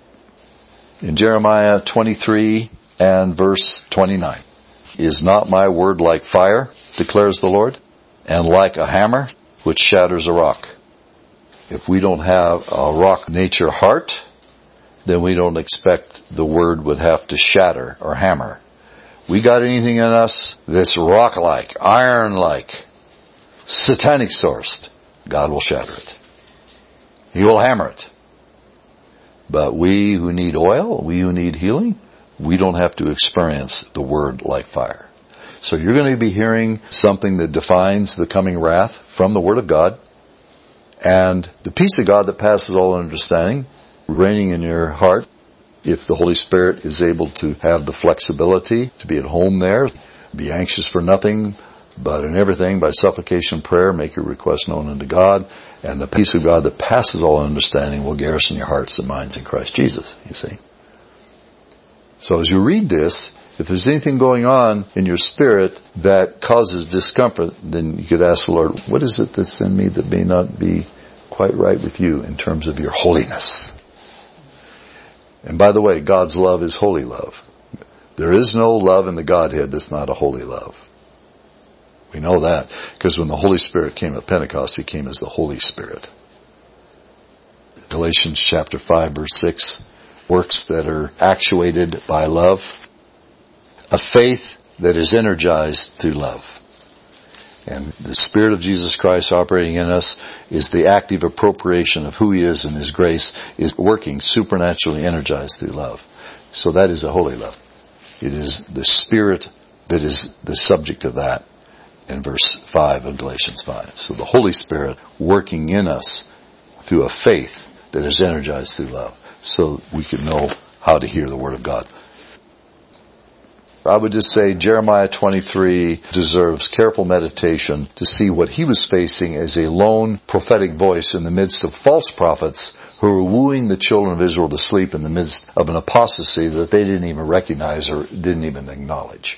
Speaker 1: In Jeremiah twenty-three and verse twenty-nine, is not my word like fire, declares the Lord, and like a hammer which shatters a rock? If we don't have a rock nature heart, then we don't expect the word would have to shatter or hammer. We got anything in us that's rock-like, iron-like, satanic sourced, God will shatter it. He will hammer it. But we who need oil, we who need healing, we don't have to experience the word like fire. So you're going to be hearing something that defines the coming wrath from the Word of God. And the peace of God that passes all understanding, reigning in your heart, if the Holy Spirit is able to have the flexibility to be at home there, be anxious for nothing, but in everything by supplication, prayer, make your request known unto God, and the peace of God that passes all understanding will garrison your hearts and minds in Christ Jesus, you see. So as you read this, if there's anything going on in your spirit that causes discomfort, then you could ask the Lord, what is it that's in me that may not be quite right with you in terms of your holiness? And by the way, God's love is holy love. There is no love in the Godhead that's not a holy love. We know that because when the Holy Spirit came at Pentecost, He came as the Holy Spirit. Galatians chapter five verse six, works that are actuated by love. A faith that is energized through love. And the Spirit of Jesus Christ operating in us is the active appropriation of who He is and His grace is working supernaturally energized through love. So that is a holy love. It is the Spirit that is the subject of that in verse five of Galatians five. So the Holy Spirit working in us through a faith that is energized through love. So we can know how to hear the Word of God. I would just say Jeremiah twenty-three deserves careful meditation to see what he was facing as a lone prophetic voice in the midst of false prophets who were wooing the children of Israel to sleep in the midst of an apostasy that they didn't even recognize or didn't even acknowledge.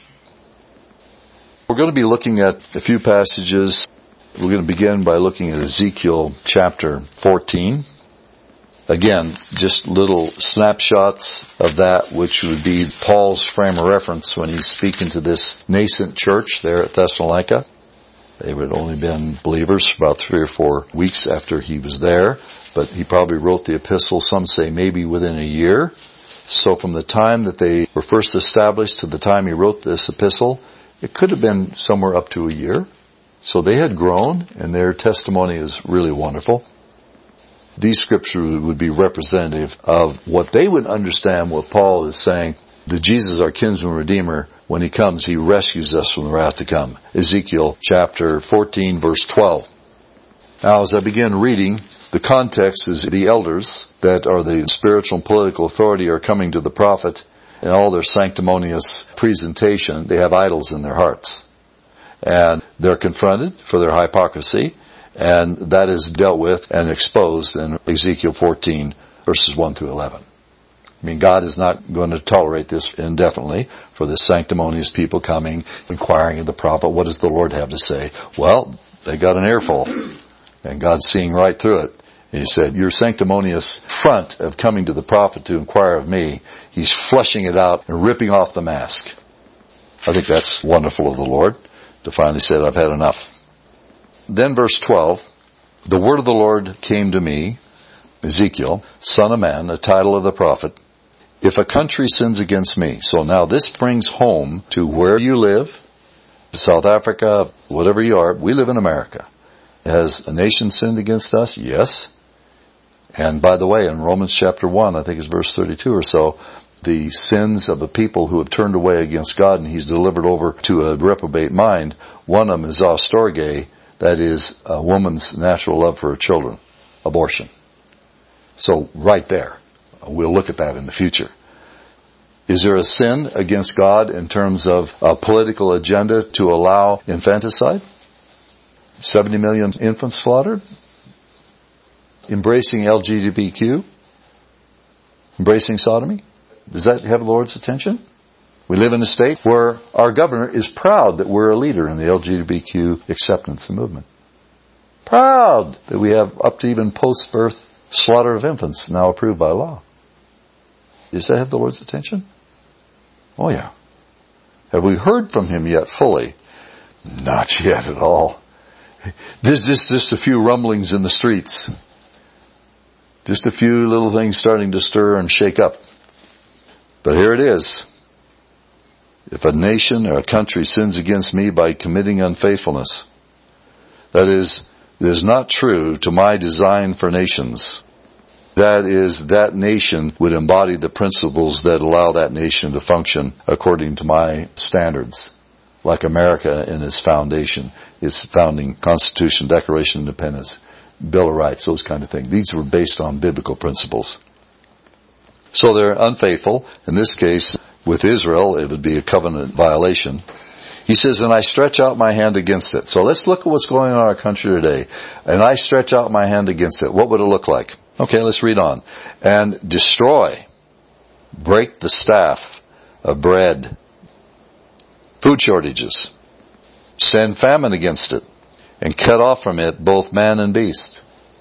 Speaker 1: We're going to be looking at a few passages. We're going to begin by looking at Ezekiel chapter fourteen. Again, just little snapshots of that which would be Paul's frame of reference when he's speaking to this nascent church there at Thessalonica. They had only been believers for about three or four weeks after he was there, but he probably wrote the epistle, some say maybe within a year. So from the time that they were first established to the time he wrote this epistle, it could have been somewhere up to a year. So they had grown, and their testimony is really wonderful. These scriptures would be representative of what they would understand what Paul is saying. That Jesus, our kinsman redeemer, when He comes, He rescues us from the wrath to come. Ezekiel chapter fourteen verse twelve. Now as I begin reading, the context is the elders that are the spiritual and political authority are coming to the prophet in all their sanctimonious presentation. They have idols in their hearts. And they're confronted for their hypocrisy. And that is dealt with and exposed in Ezekiel fourteen, verses one through eleven. I mean, God is not going to tolerate this indefinitely for the sanctimonious people coming, inquiring of the prophet, what does the Lord have to say? Well, they got an earful, and God's seeing right through it. And he said, your sanctimonious front of coming to the prophet to inquire of me, he's flushing it out and ripping off the mask. I think that's wonderful of the Lord to finally say, I've had enough. Then verse twelve, the word of the Lord came to me, Ezekiel, son of man, the title of the prophet, if a country sins against me. So now this brings home to where you live, South Africa, whatever you are, we live in America. Has a nation sinned against us? Yes. And by the way, in Romans chapter one, I think it's verse thirty-two or so, the sins of a people who have turned away against God and he's delivered over to a reprobate mind, one of them is ostorge, that is a woman's natural love for her children, abortion. So right there, we'll look at that in the future. Is there a sin against God in terms of a political agenda to allow infanticide? seventy million infants slaughtered? Embracing L G B T Q? Embracing sodomy? Does that have the Lord's attention? We live in a state where our governor is proud that we're a leader in the L G B T Q acceptance movement. Proud that we have up to even post-birth slaughter of infants now approved by law. Does that have the Lord's attention? Oh yeah. Have we heard from him yet fully? Not yet at all. There's just, just a few rumblings in the streets. Just a few little things starting to stir and shake up. But here it is. If a nation or a country sins against me by committing unfaithfulness, that is, it is not true to my design for nations. That is, that nation would embody the principles that allow that nation to function according to my standards. Like America in its foundation, its founding Constitution, Declaration of Independence, Bill of Rights, those kind of things. These were based on biblical principles. So they're unfaithful. In this case, with Israel, it would be a covenant violation. He says, and I stretch out my hand against it. So let's look at what's going on in our country today. And I stretch out my hand against it. What would it look like? Okay, let's read on. And destroy, break the staff of bread, food shortages, send famine against it, and cut off from it both man and beast.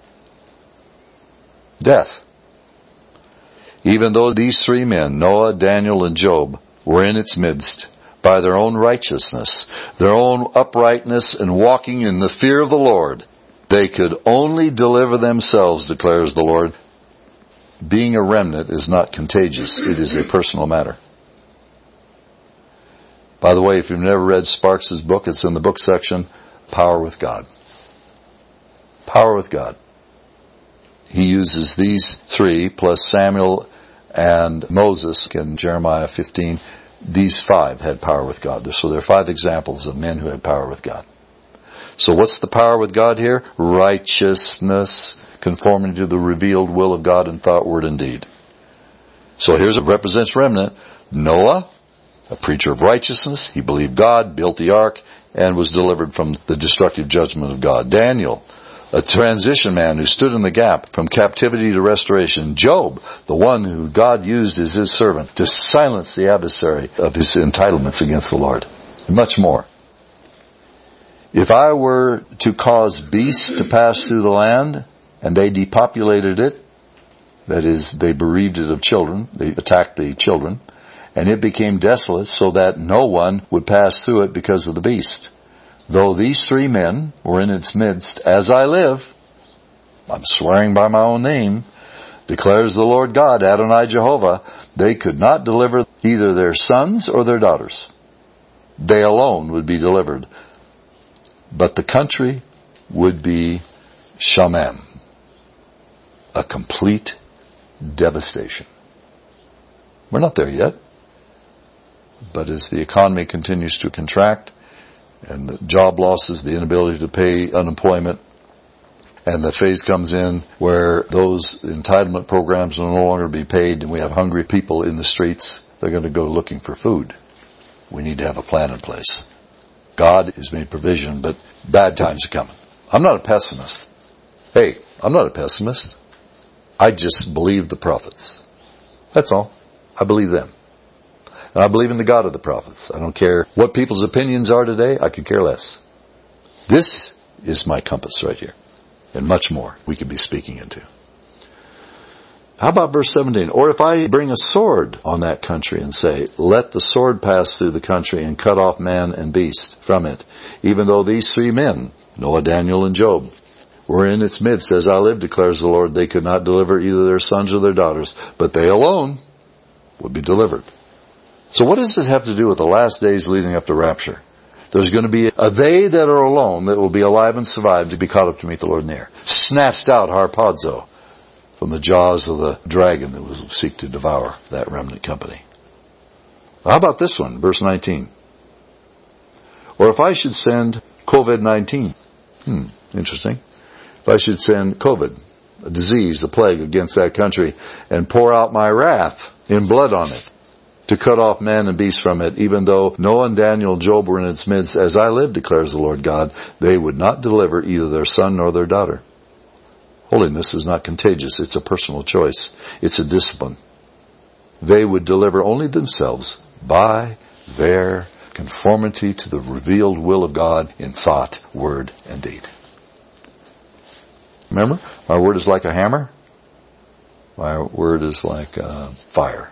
Speaker 1: Death. Even though these three men, Noah, Daniel, and Job, were in its midst, by their own righteousness, their own uprightness, and walking in the fear of the Lord, they could only deliver themselves, declares the Lord. Being a remnant is not contagious. It is a personal matter. By the way, if you've never read Sparks' book, it's in the book section, Power with God. Power with God. He uses these three, plus Samuel and Moses in Jeremiah fifteen. These five had power with God. So there are five examples of men who had power with God. So what's the power with God here? Righteousness, conforming to the revealed will of God in thought, word, and deed. So here's what represents remnant. Noah, a preacher of righteousness. He believed God, built the ark, and was delivered from the destructive judgment of God. Daniel, a transition man who stood in the gap from captivity to restoration. Job, the one who God used as his servant to silence the adversary of his entitlements against the Lord. And much more. If I were to cause beasts to pass through the land, and they depopulated it, that is, they bereaved it of children, they attacked the children, and it became desolate so that no one would pass through it because of the beast. Though these three men were in its midst, as I live, I'm swearing by my own name, declares the Lord God, Adonai Jehovah, they could not deliver either their sons or their daughters. They alone would be delivered. But the country would be shamem, a complete devastation. We're not there yet. But as the economy continues to contract, and the job losses, the inability to pay unemployment, and the phase comes in where those entitlement programs will no longer be paid and we have hungry people in the streets, they're going to go looking for food. We need to have a plan in place. God has made provision, but bad times are coming. I'm not a pessimist. Hey, I'm not a pessimist. I just believe the prophets. That's all. I believe them. And I believe in the God of the prophets. I don't care what people's opinions are today. I could care less. This is my compass right here. And much more we could be speaking into. How about verse seventeen? Or if I bring a sword on that country and say, let the sword pass through the country and cut off man and beast from it, even though these three men, Noah, Daniel, and Job, were in its midst, as I live, declares the Lord, they could not deliver either their sons or their daughters, but they alone would be delivered. So what does it have to do with the last days leading up to rapture? There's going to be a they that are alone that will be alive and survive to be caught up to meet the Lord in the air. Snatched out, harpazo, from the jaws of the dragon that will seek to devour that remnant company. How about this one, verse nineteen? Or if I should send COVID nineteen. Hmm, interesting. If I should send COVID, a disease, a plague against that country, and pour out my wrath in blood on it, to cut off man and beast from it, even though Noah and Daniel and Job were in its midst, as I live, declares the Lord God, they would not deliver either their son nor their daughter. Holiness is not contagious. It's a personal choice. It's a discipline. They would deliver only themselves by their conformity to the revealed will of God in thought, word, and deed. Remember, my word is like a hammer. My word is like uh, fire.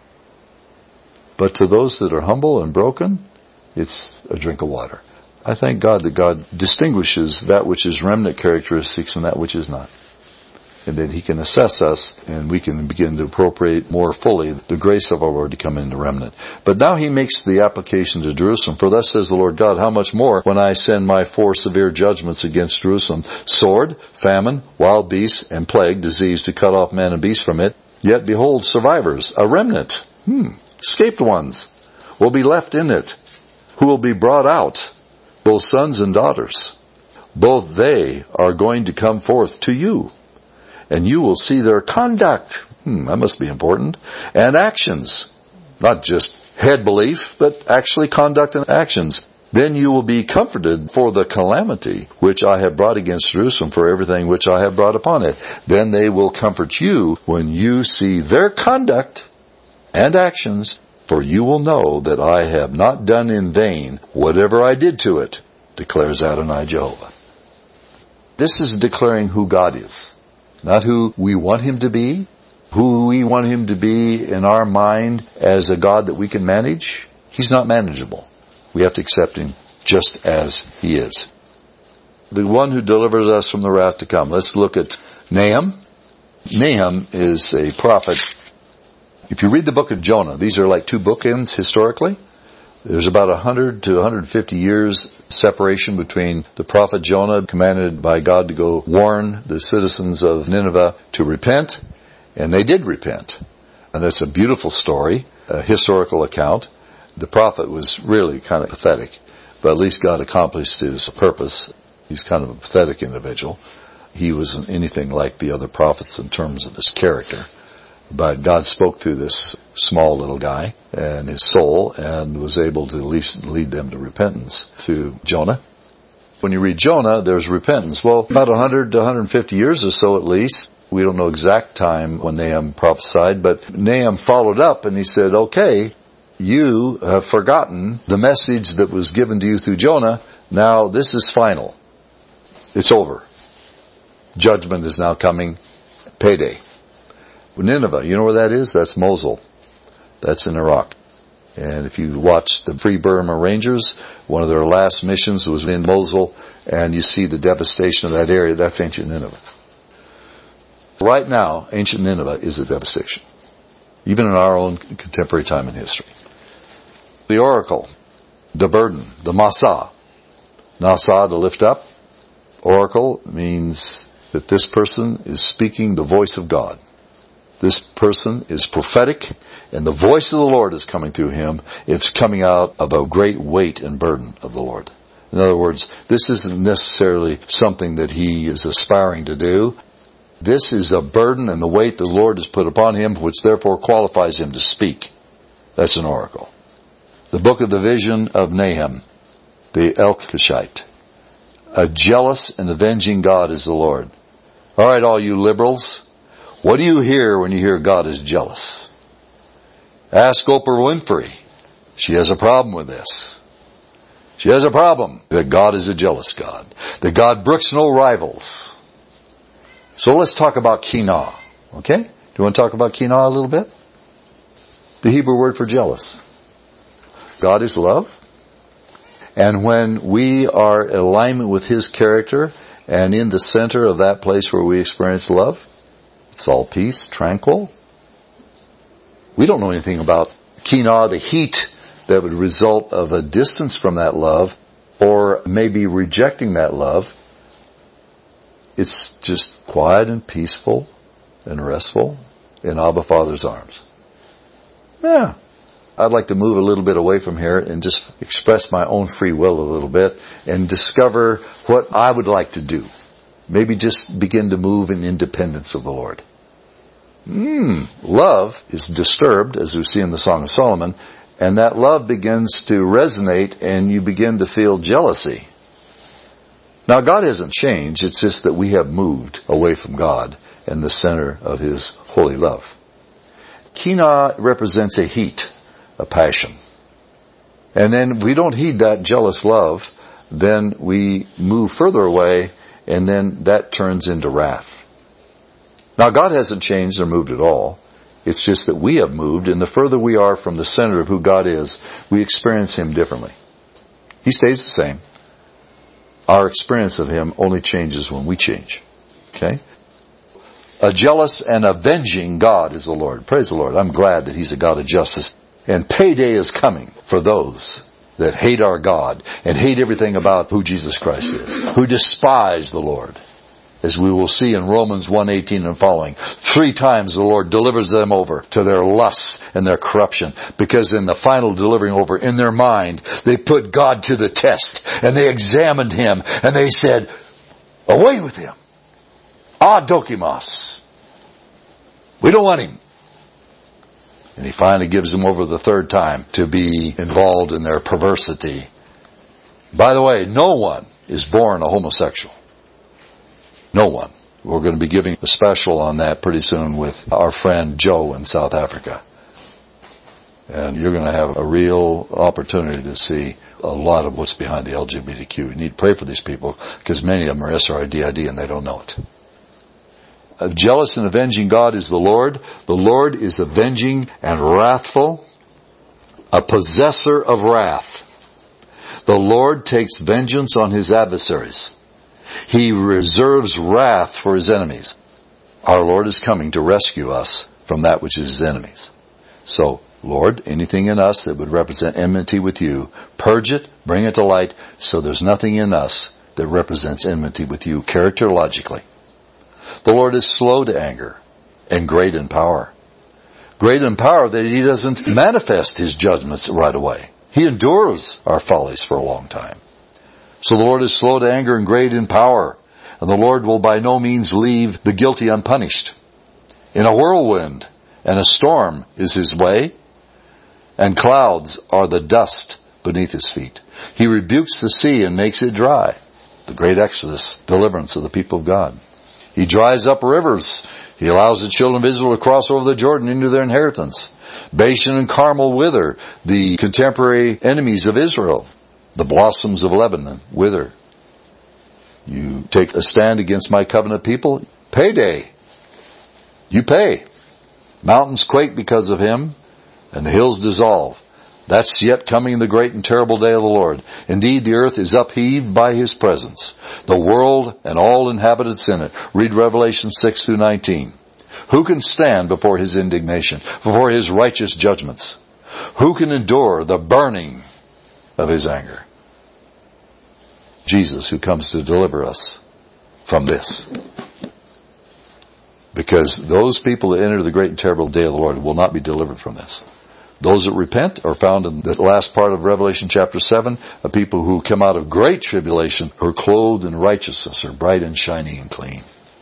Speaker 1: But to those that are humble and broken, it's a drink of water. I thank God that God distinguishes that which is remnant characteristics and that which is not. And that He can assess us and we can begin to appropriate more fully the grace of our Lord to come into remnant. But now He makes the application to Jerusalem. For thus says the Lord God, how much more when I send my four severe judgments against Jerusalem, sword, famine, wild beasts, and plague, disease to cut off man and beast from it. Yet behold, survivors, a remnant, hmm, escaped ones, will be left in it, who will be brought out, both sons and daughters. Both they are going to come forth to you, and you will see their conduct. Hmm, that must be important. And actions. Not just head belief, but actually conduct and actions. Then you will be comforted for the calamity which I have brought against Jerusalem, for everything which I have brought upon it. Then they will comfort you when you see their conduct and actions, for you will know that I have not done in vain whatever I did to it, declares Adonai Jehovah. This is declaring who God is. Not who we want Him to be, who we want Him to be in our mind as a God that we can manage. He's not manageable. We have to accept Him just as He is. The one who delivers us from the wrath to come. Let's look at Nahum. Nahum is a prophet. If you read the book of Jonah, these are like two bookends historically. There's about one hundred to one hundred fifty years separation between the prophet Jonah, commanded by God to go warn the citizens of Nineveh to repent, and they did repent. And that's a beautiful story, a historical account. The prophet was really kind of pathetic, but at least God accomplished His purpose. He's kind of a pathetic individual. He wasn't anything like the other prophets in terms of his character. But God spoke through this small little guy and his soul and was able to at least lead them to repentance through Jonah. When you read Jonah, there's repentance. Well, about one hundred to one hundred fifty years or so at least. We don't know exact time when Nahum prophesied, but Nahum followed up and he said, okay, you have forgotten the message that was given to you through Jonah. Now this is final. It's over. Judgment is now coming. Payday. Nineveh, you know where that is? That's Mosul. That's in Iraq. And if you watch the Free Burma Rangers, one of their last missions was in Mosul, and you see the devastation of that area. That's ancient Nineveh. Right now, ancient Nineveh is a devastation, even in our own contemporary time in history. The oracle, the burden, the Masa. Nasa, to lift up. Oracle means that this person is speaking the voice of God. This person is prophetic, and the voice of the Lord is coming through him. It's coming out of a great weight and burden of the Lord. In other words, this isn't necessarily something that he is aspiring to do. This is a burden and the weight the Lord has put upon him, which therefore qualifies him to speak. That's an oracle. The book of the vision of Nahum, the Elkoshite. A jealous and avenging God is the Lord. All right, all you liberals. What do you hear when you hear God is jealous? Ask Oprah Winfrey. She has a problem with this. She has a problem that God is a jealous God, that God brooks no rivals. So let's talk about kinah. Okay? Do you want to talk about kinah a little bit? The Hebrew word for jealous. God is love. And when we are in alignment with His character and in the center of that place where we experience love, it's all peace, tranquil. We don't know anything about kinah, the heat that would result of a distance from that love or maybe rejecting that love. It's just quiet and peaceful and restful in Abba Father's arms. Yeah. I'd like to move a little bit away from here and just express my own free will a little bit and discover what I would like to do. Maybe just begin to move in independence of the Lord. Mm, love is disturbed, as we see in the Song of Solomon, and that love begins to resonate and you begin to feel jealousy. Now, God hasn't changed. It's just that we have moved away from God and the center of His holy love. Kinah represents a heat, a passion. And then we don't heed that jealous love, then we move further away, and then that turns into wrath. Now, God hasn't changed or moved at all. It's just that we have moved, and the further we are from the center of who God is, we experience Him differently. He stays the same. Our experience of Him only changes when we change. Okay? A jealous and avenging God is the Lord. Praise the Lord. I'm glad that He's a God of justice. And payday is coming for those that hate our God and hate everything about who Jesus Christ is, who despise the Lord. As we will see in Romans one eighteen and following, three times the Lord delivers them over to their lusts and their corruption, because in the final delivering over, in their mind, they put God to the test, and they examined Him, and they said, away with Him. Ah, dokimos. We don't want Him. And He finally gives them over the third time to be involved in their perversity. By the way, no one is born a homosexual. No one. We're going to be giving a special on that pretty soon with our friend Joe in South Africa. And you're going to have a real opportunity to see a lot of what's behind the L G B T Q. You need to pray for these people because many of them are S R I D I D and they don't know it. A jealous and avenging God is the Lord. The Lord is avenging and wrathful, a possessor of wrath. The Lord takes vengeance on His adversaries. He reserves wrath for His enemies. Our Lord is coming to rescue us from that which is His enemies. So, Lord, anything in us that would represent enmity with You, purge it, bring it to light, so there's nothing in us that represents enmity with You characterologically. The Lord is slow to anger and great in power. Great in power that He doesn't manifest His judgments right away. He endures our follies for a long time. So the Lord is slow to anger and great in power, and the Lord will by no means leave the guilty unpunished. In a whirlwind and a storm is His way, and clouds are the dust beneath His feet. He rebukes the sea and makes it dry. The great exodus, deliverance of the people of God. He dries up rivers. He allows the children of Israel to cross over the Jordan into their inheritance. Bashan and Carmel wither, the contemporary enemies of Israel. The blossoms of Lebanon wither. You take a stand against My covenant people, payday. You pay. Mountains quake because of Him, and the hills dissolve. That's yet coming the great and terrible day of the Lord. Indeed, the earth is upheaved by His presence, the world and all inhabitants in it. Read Revelation six through nineteen. Who can stand before His indignation, before His righteous judgments? Who can endure the burning of His anger? Jesus, who comes to deliver us from this. Because those people that enter the great and terrible day of the Lord will not be delivered from this. Those that repent are found in the last part of Revelation chapter seven, a people who come out of great tribulation, who are clothed in righteousness, are bright and shining and clean.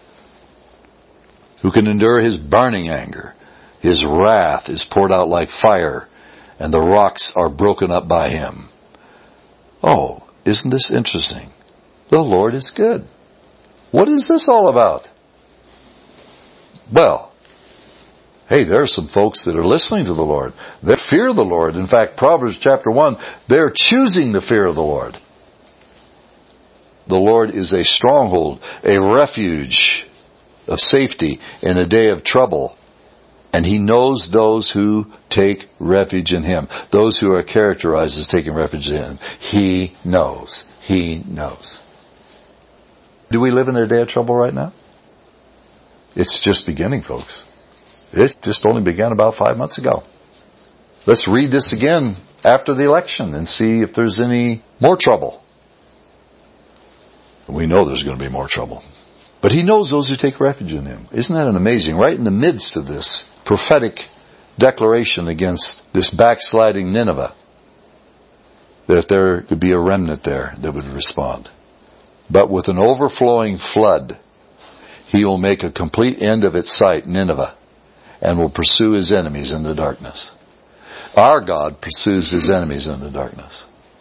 Speaker 1: Who can endure His burning anger. His wrath is poured out like fire, and the rocks are broken up by Him. Oh, isn't this interesting? The Lord is good. What is this all about? Well, Hey, there are some folks that are listening to the Lord. They fear the Lord. In fact, Proverbs chapter one, they're choosing the fear of the Lord. The Lord is a stronghold, a refuge of safety in a day of trouble. And He knows those who take refuge in Him. Those who are characterized as taking refuge in Him. He knows. He knows. Do we live in a day of trouble right now? It's just beginning, folks. It just only began about five months ago. Let's read this again after the election and see if there's any more trouble. We know there's going to be more trouble. But He knows those who take refuge in Him. Isn't that an amazing? Right in the midst of this prophetic declaration against this backsliding Nineveh, that there could be a remnant there that would respond. But with an overflowing flood, He will make a complete end of its site, Nineveh, and will pursue His enemies in the darkness. Our God pursues His enemies in the darkness.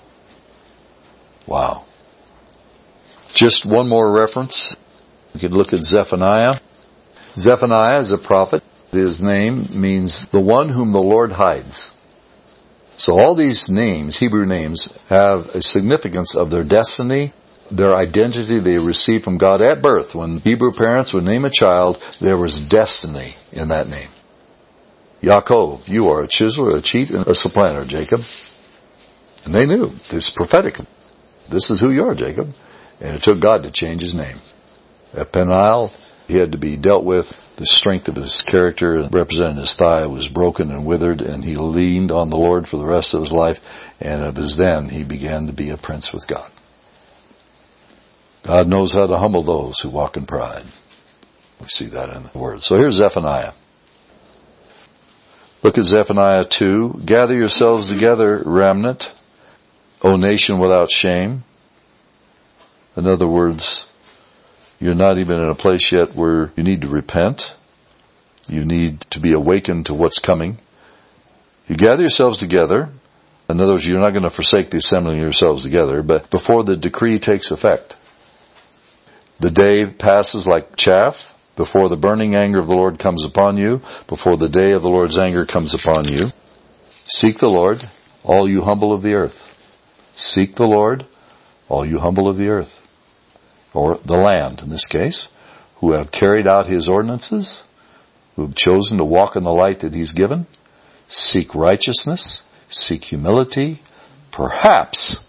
Speaker 1: Wow. Just one more reference. We can look at Zephaniah. Zephaniah is a prophet. His name means the one whom the Lord hides. So all these names, Hebrew names, have a significance of their destiny, their identity they received from God at birth. When Hebrew parents would name a child, there was destiny in that name. Yaakov, you are a chiseler, a cheat, and a supplanter, Jacob. And they knew. It's prophetic. This is who you are, Jacob. And it took God to change his name. At Peniel, he had to be dealt with. The strength of his character, representing his thigh, was broken and withered, and he leaned on the Lord for the rest of his life. And of his then, he began to be a prince with God. God knows how to humble those who walk in pride. We see that in the Word. So here's Zephaniah. Look at Zephaniah two. Gather yourselves together, remnant, O nation without shame. In other words, you're not even in a place yet where you need to repent. You need to be awakened to what's coming. You gather yourselves together. In other words, you're not going to forsake the assembling yourselves together, but before the decree takes effect. The day passes like chaff before the burning anger of the Lord comes upon you, before the day of the Lord's anger comes upon you. Seek the Lord, all you humble of the earth. Seek the Lord, all you humble of the earth. Or the land, in this case, who have carried out his ordinances, who have chosen to walk in the light that he's given. Seek righteousness, seek humility. Perhaps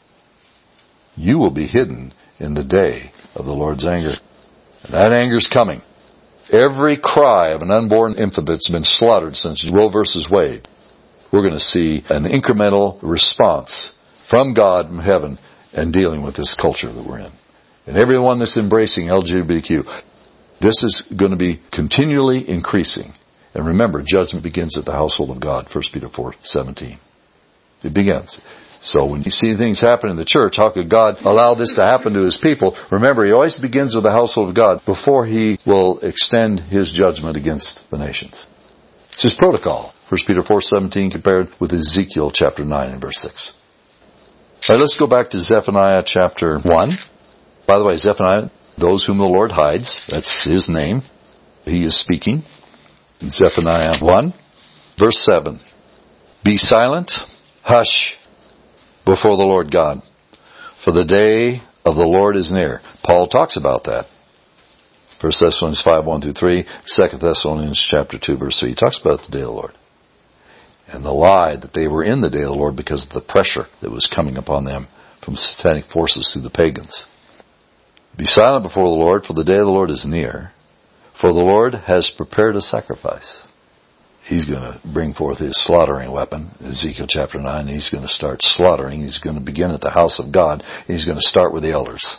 Speaker 1: you will be hidden in the day of the Lord's anger. And that anger's coming. Every cry of an unborn infant that's been slaughtered since Roe versus Wade, we're going to see an incremental response from God from heaven and dealing with this culture that we're in. And everyone that's embracing L G B T Q, this is going to be continually increasing. And remember, judgment begins at the household of God, First Peter four seventeen. It begins. So when you see things happen in the church, how could God allow this to happen to his people? Remember, he always begins with the household of God before he will extend his judgment against the nations. It's his protocol. First Peter four seventeen compared with Ezekiel chapter nine and verse six. All right, let's go back to Zephaniah chapter one. By the way, Zephaniah, those whom the Lord hides, that's his name. He is speaking. In Zephaniah one, verse seven. Be silent, hush, before the Lord God, for the day of the Lord is near. Paul talks about that. First Thessalonians five, one through three, Second Thessalonians chapter two, verse three. He talks about the day of the Lord. And the lie that they were in the day of the Lord because of the pressure that was coming upon them from satanic forces through the pagans. Be silent before the Lord, for the day of the Lord is near. For the Lord has prepared a sacrifice. He's going to bring forth his slaughtering weapon, Ezekiel chapter nine. He's going to start slaughtering. He's going to begin at the house of God. He's going to start with the elders.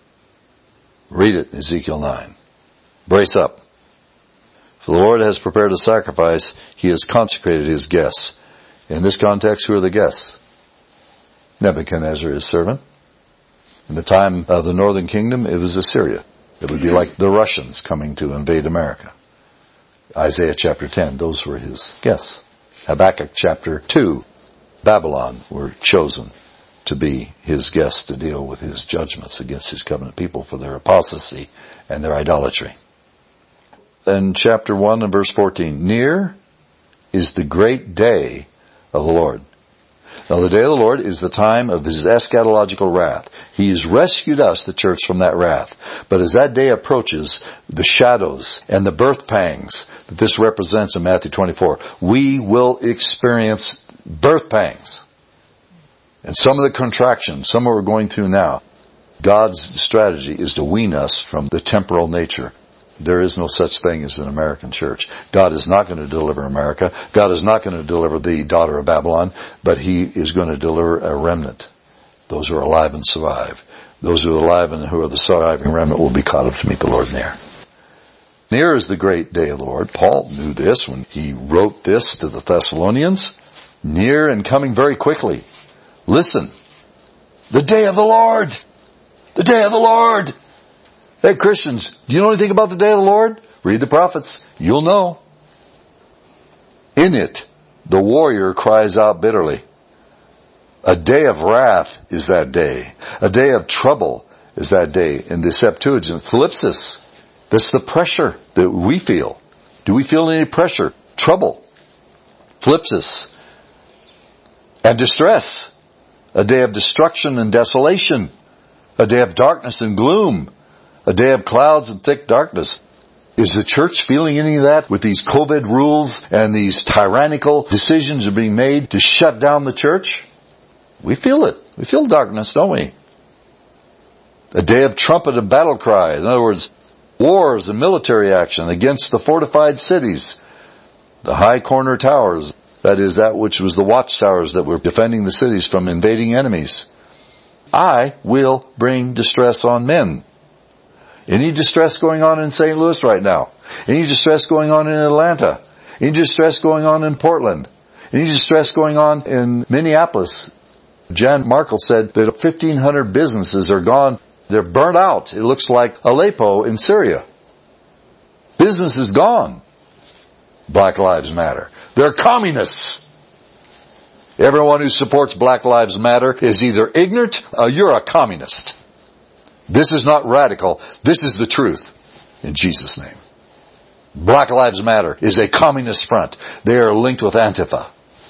Speaker 1: Read it, Ezekiel nine. Brace up. For the Lord has prepared a sacrifice. He has consecrated his guests. In this context, who are the guests? Nebuchadnezzar, his servant. In the time of the northern kingdom, it was Assyria. It would be like the Russians coming to invade America. Isaiah chapter ten, those were his guests. Habakkuk chapter two, Babylon were chosen to be his guests to deal with his judgments against his covenant people for their apostasy and their idolatry. in chapter one and verse fourteen. Near is the great day of the Lord. Now the day of the Lord is the time of His eschatological wrath. He has rescued us, the church, from that wrath. But as that day approaches, the shadows and the birth pangs that this represents in Matthew twenty-four, we will experience birth pangs. And some of the contractions, some of what we're going through now, God's strategy is to wean us from the temporal nature. There is no such thing as an American church. God is not going to deliver America. God is not going to deliver the daughter of Babylon, but He is going to deliver a remnant. Those who are alive and survive. Those who are alive and who are the surviving remnant will be caught up to meet the Lord near. Near is the great day of the Lord. Paul knew this when he wrote this to the Thessalonians. Near and coming very quickly. Listen. The day of the Lord. The day of the Lord. Hey Christians, do you know anything about the day of the Lord? Read the prophets. You'll know. In it, the warrior cries out bitterly. A day of wrath is that day. A day of trouble is that day. In the Septuagint, thlipsis. That's the pressure that we feel. Do we feel any pressure? Trouble. Thlipsis. And distress. A day of destruction and desolation. A day of darkness and gloom. A day of clouds and thick darkness. Is the church feeling any of that with these COVID rules and these tyrannical decisions are being made to shut down the church? We feel it. We feel darkness, don't we? A day of trumpet and battle cry. In other words, wars and military action against the fortified cities. The high corner towers. That is, that which was the watchtowers that were defending the cities from invading enemies. I will bring distress on men. Any distress going on in Saint Louis right now? Any distress going on in Atlanta? Any distress going on in Portland? Any distress going on in Minneapolis? Jan Markle said that fifteen hundred businesses are gone. They're burnt out. It looks like Aleppo in Syria. Business is gone. Black Lives Matter. They're communists. Everyone who supports Black Lives Matter is either ignorant or you're a communist. This is not radical. This is the truth. In Jesus' name. Black Lives Matter is a communist front. They are linked with Antifa.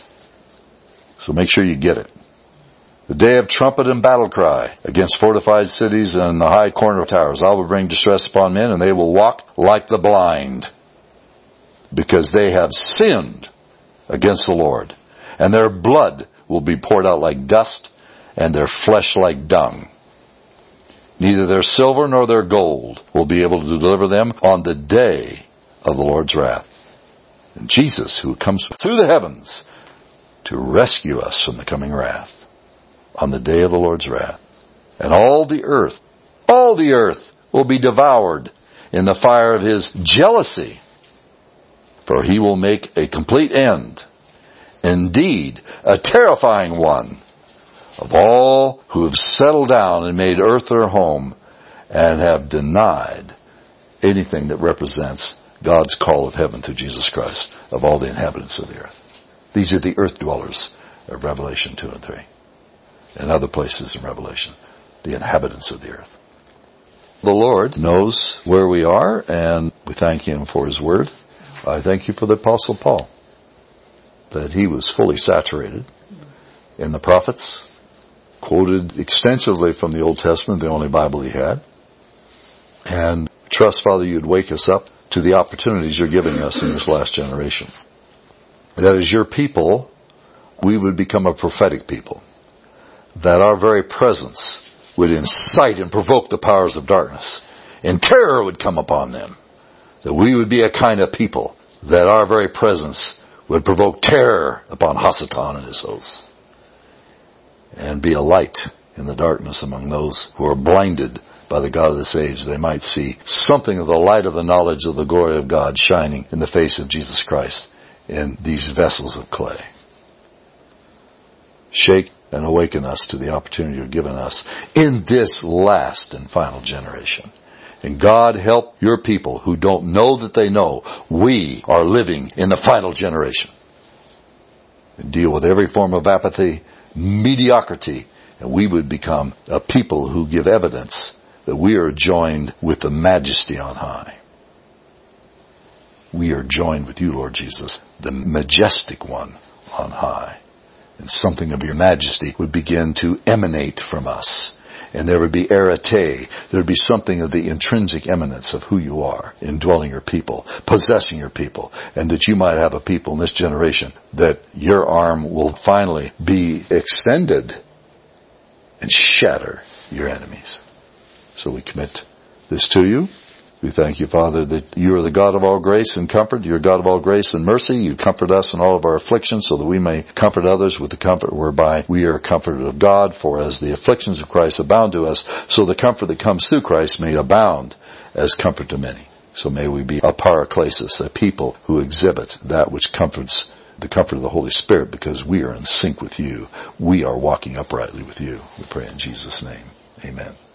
Speaker 1: So make sure you get it. The day of trumpet and battle cry against fortified cities and the high corner towers. I will bring distress upon men, and they will walk like the blind, because they have sinned against the Lord. And their blood will be poured out like dust, and their flesh like dung. Neither their silver nor their gold will be able to deliver them on the day of the Lord's wrath. And Jesus, who comes through the heavens to rescue us from the coming wrath, on the day of the Lord's wrath. And all the earth, all the earth will be devoured in the fire of His jealousy, for He will make a complete end, indeed a terrifying one, of all who have settled down and made earth their home and have denied anything that represents God's call of heaven through Jesus Christ, of all the inhabitants of the earth. These are the earth dwellers of Revelation two and three. And other places in Revelation, the inhabitants of the earth. The Lord knows where we are, and we thank Him for His word. I thank you for the Apostle Paul, that he was fully saturated in the prophets, quoted extensively from the Old Testament, the only Bible he had. And trust, Father, you'd wake us up to the opportunities you're giving us in this last generation. That as your people, we would become a prophetic people. That our very presence would incite and provoke the powers of darkness, and terror would come upon them. That we would be a kind of people, that our very presence would provoke terror upon Hasatan and his hosts, and be a light in the darkness among those who are blinded by the God of this age. They might see something of the light of the knowledge of the glory of God shining in the face of Jesus Christ in these vessels of clay. Shake and awaken us to the opportunity you've given us in this last and final generation. And God, help your people who don't know that they know we are living in the final generation. And deal with every form of apathy, mediocrity, and we would become a people who give evidence that we are joined with the majesty on high. we are joined with you, Lord Jesus, the majestic one on high. And something of your majesty would begin to emanate from us. And there would be arete, there would be something of the intrinsic eminence of who you are, indwelling your people, possessing your people, and that you might have a people in this generation that your arm will finally be extended and shatter your enemies. So we commit this to you. We thank you, Father, that you are the God of all grace and comfort. You're God of all grace and mercy. You comfort us in all of our afflictions so that we may comfort others with the comfort whereby we are comforted of God. For as the afflictions of Christ abound to us, so the comfort that comes through Christ may abound as comfort to many. So may we be a paraklesis, a people who exhibit that which comforts the comfort of the Holy Spirit, because we are in sync with you. We are walking uprightly with you. We pray in Jesus' name. Amen.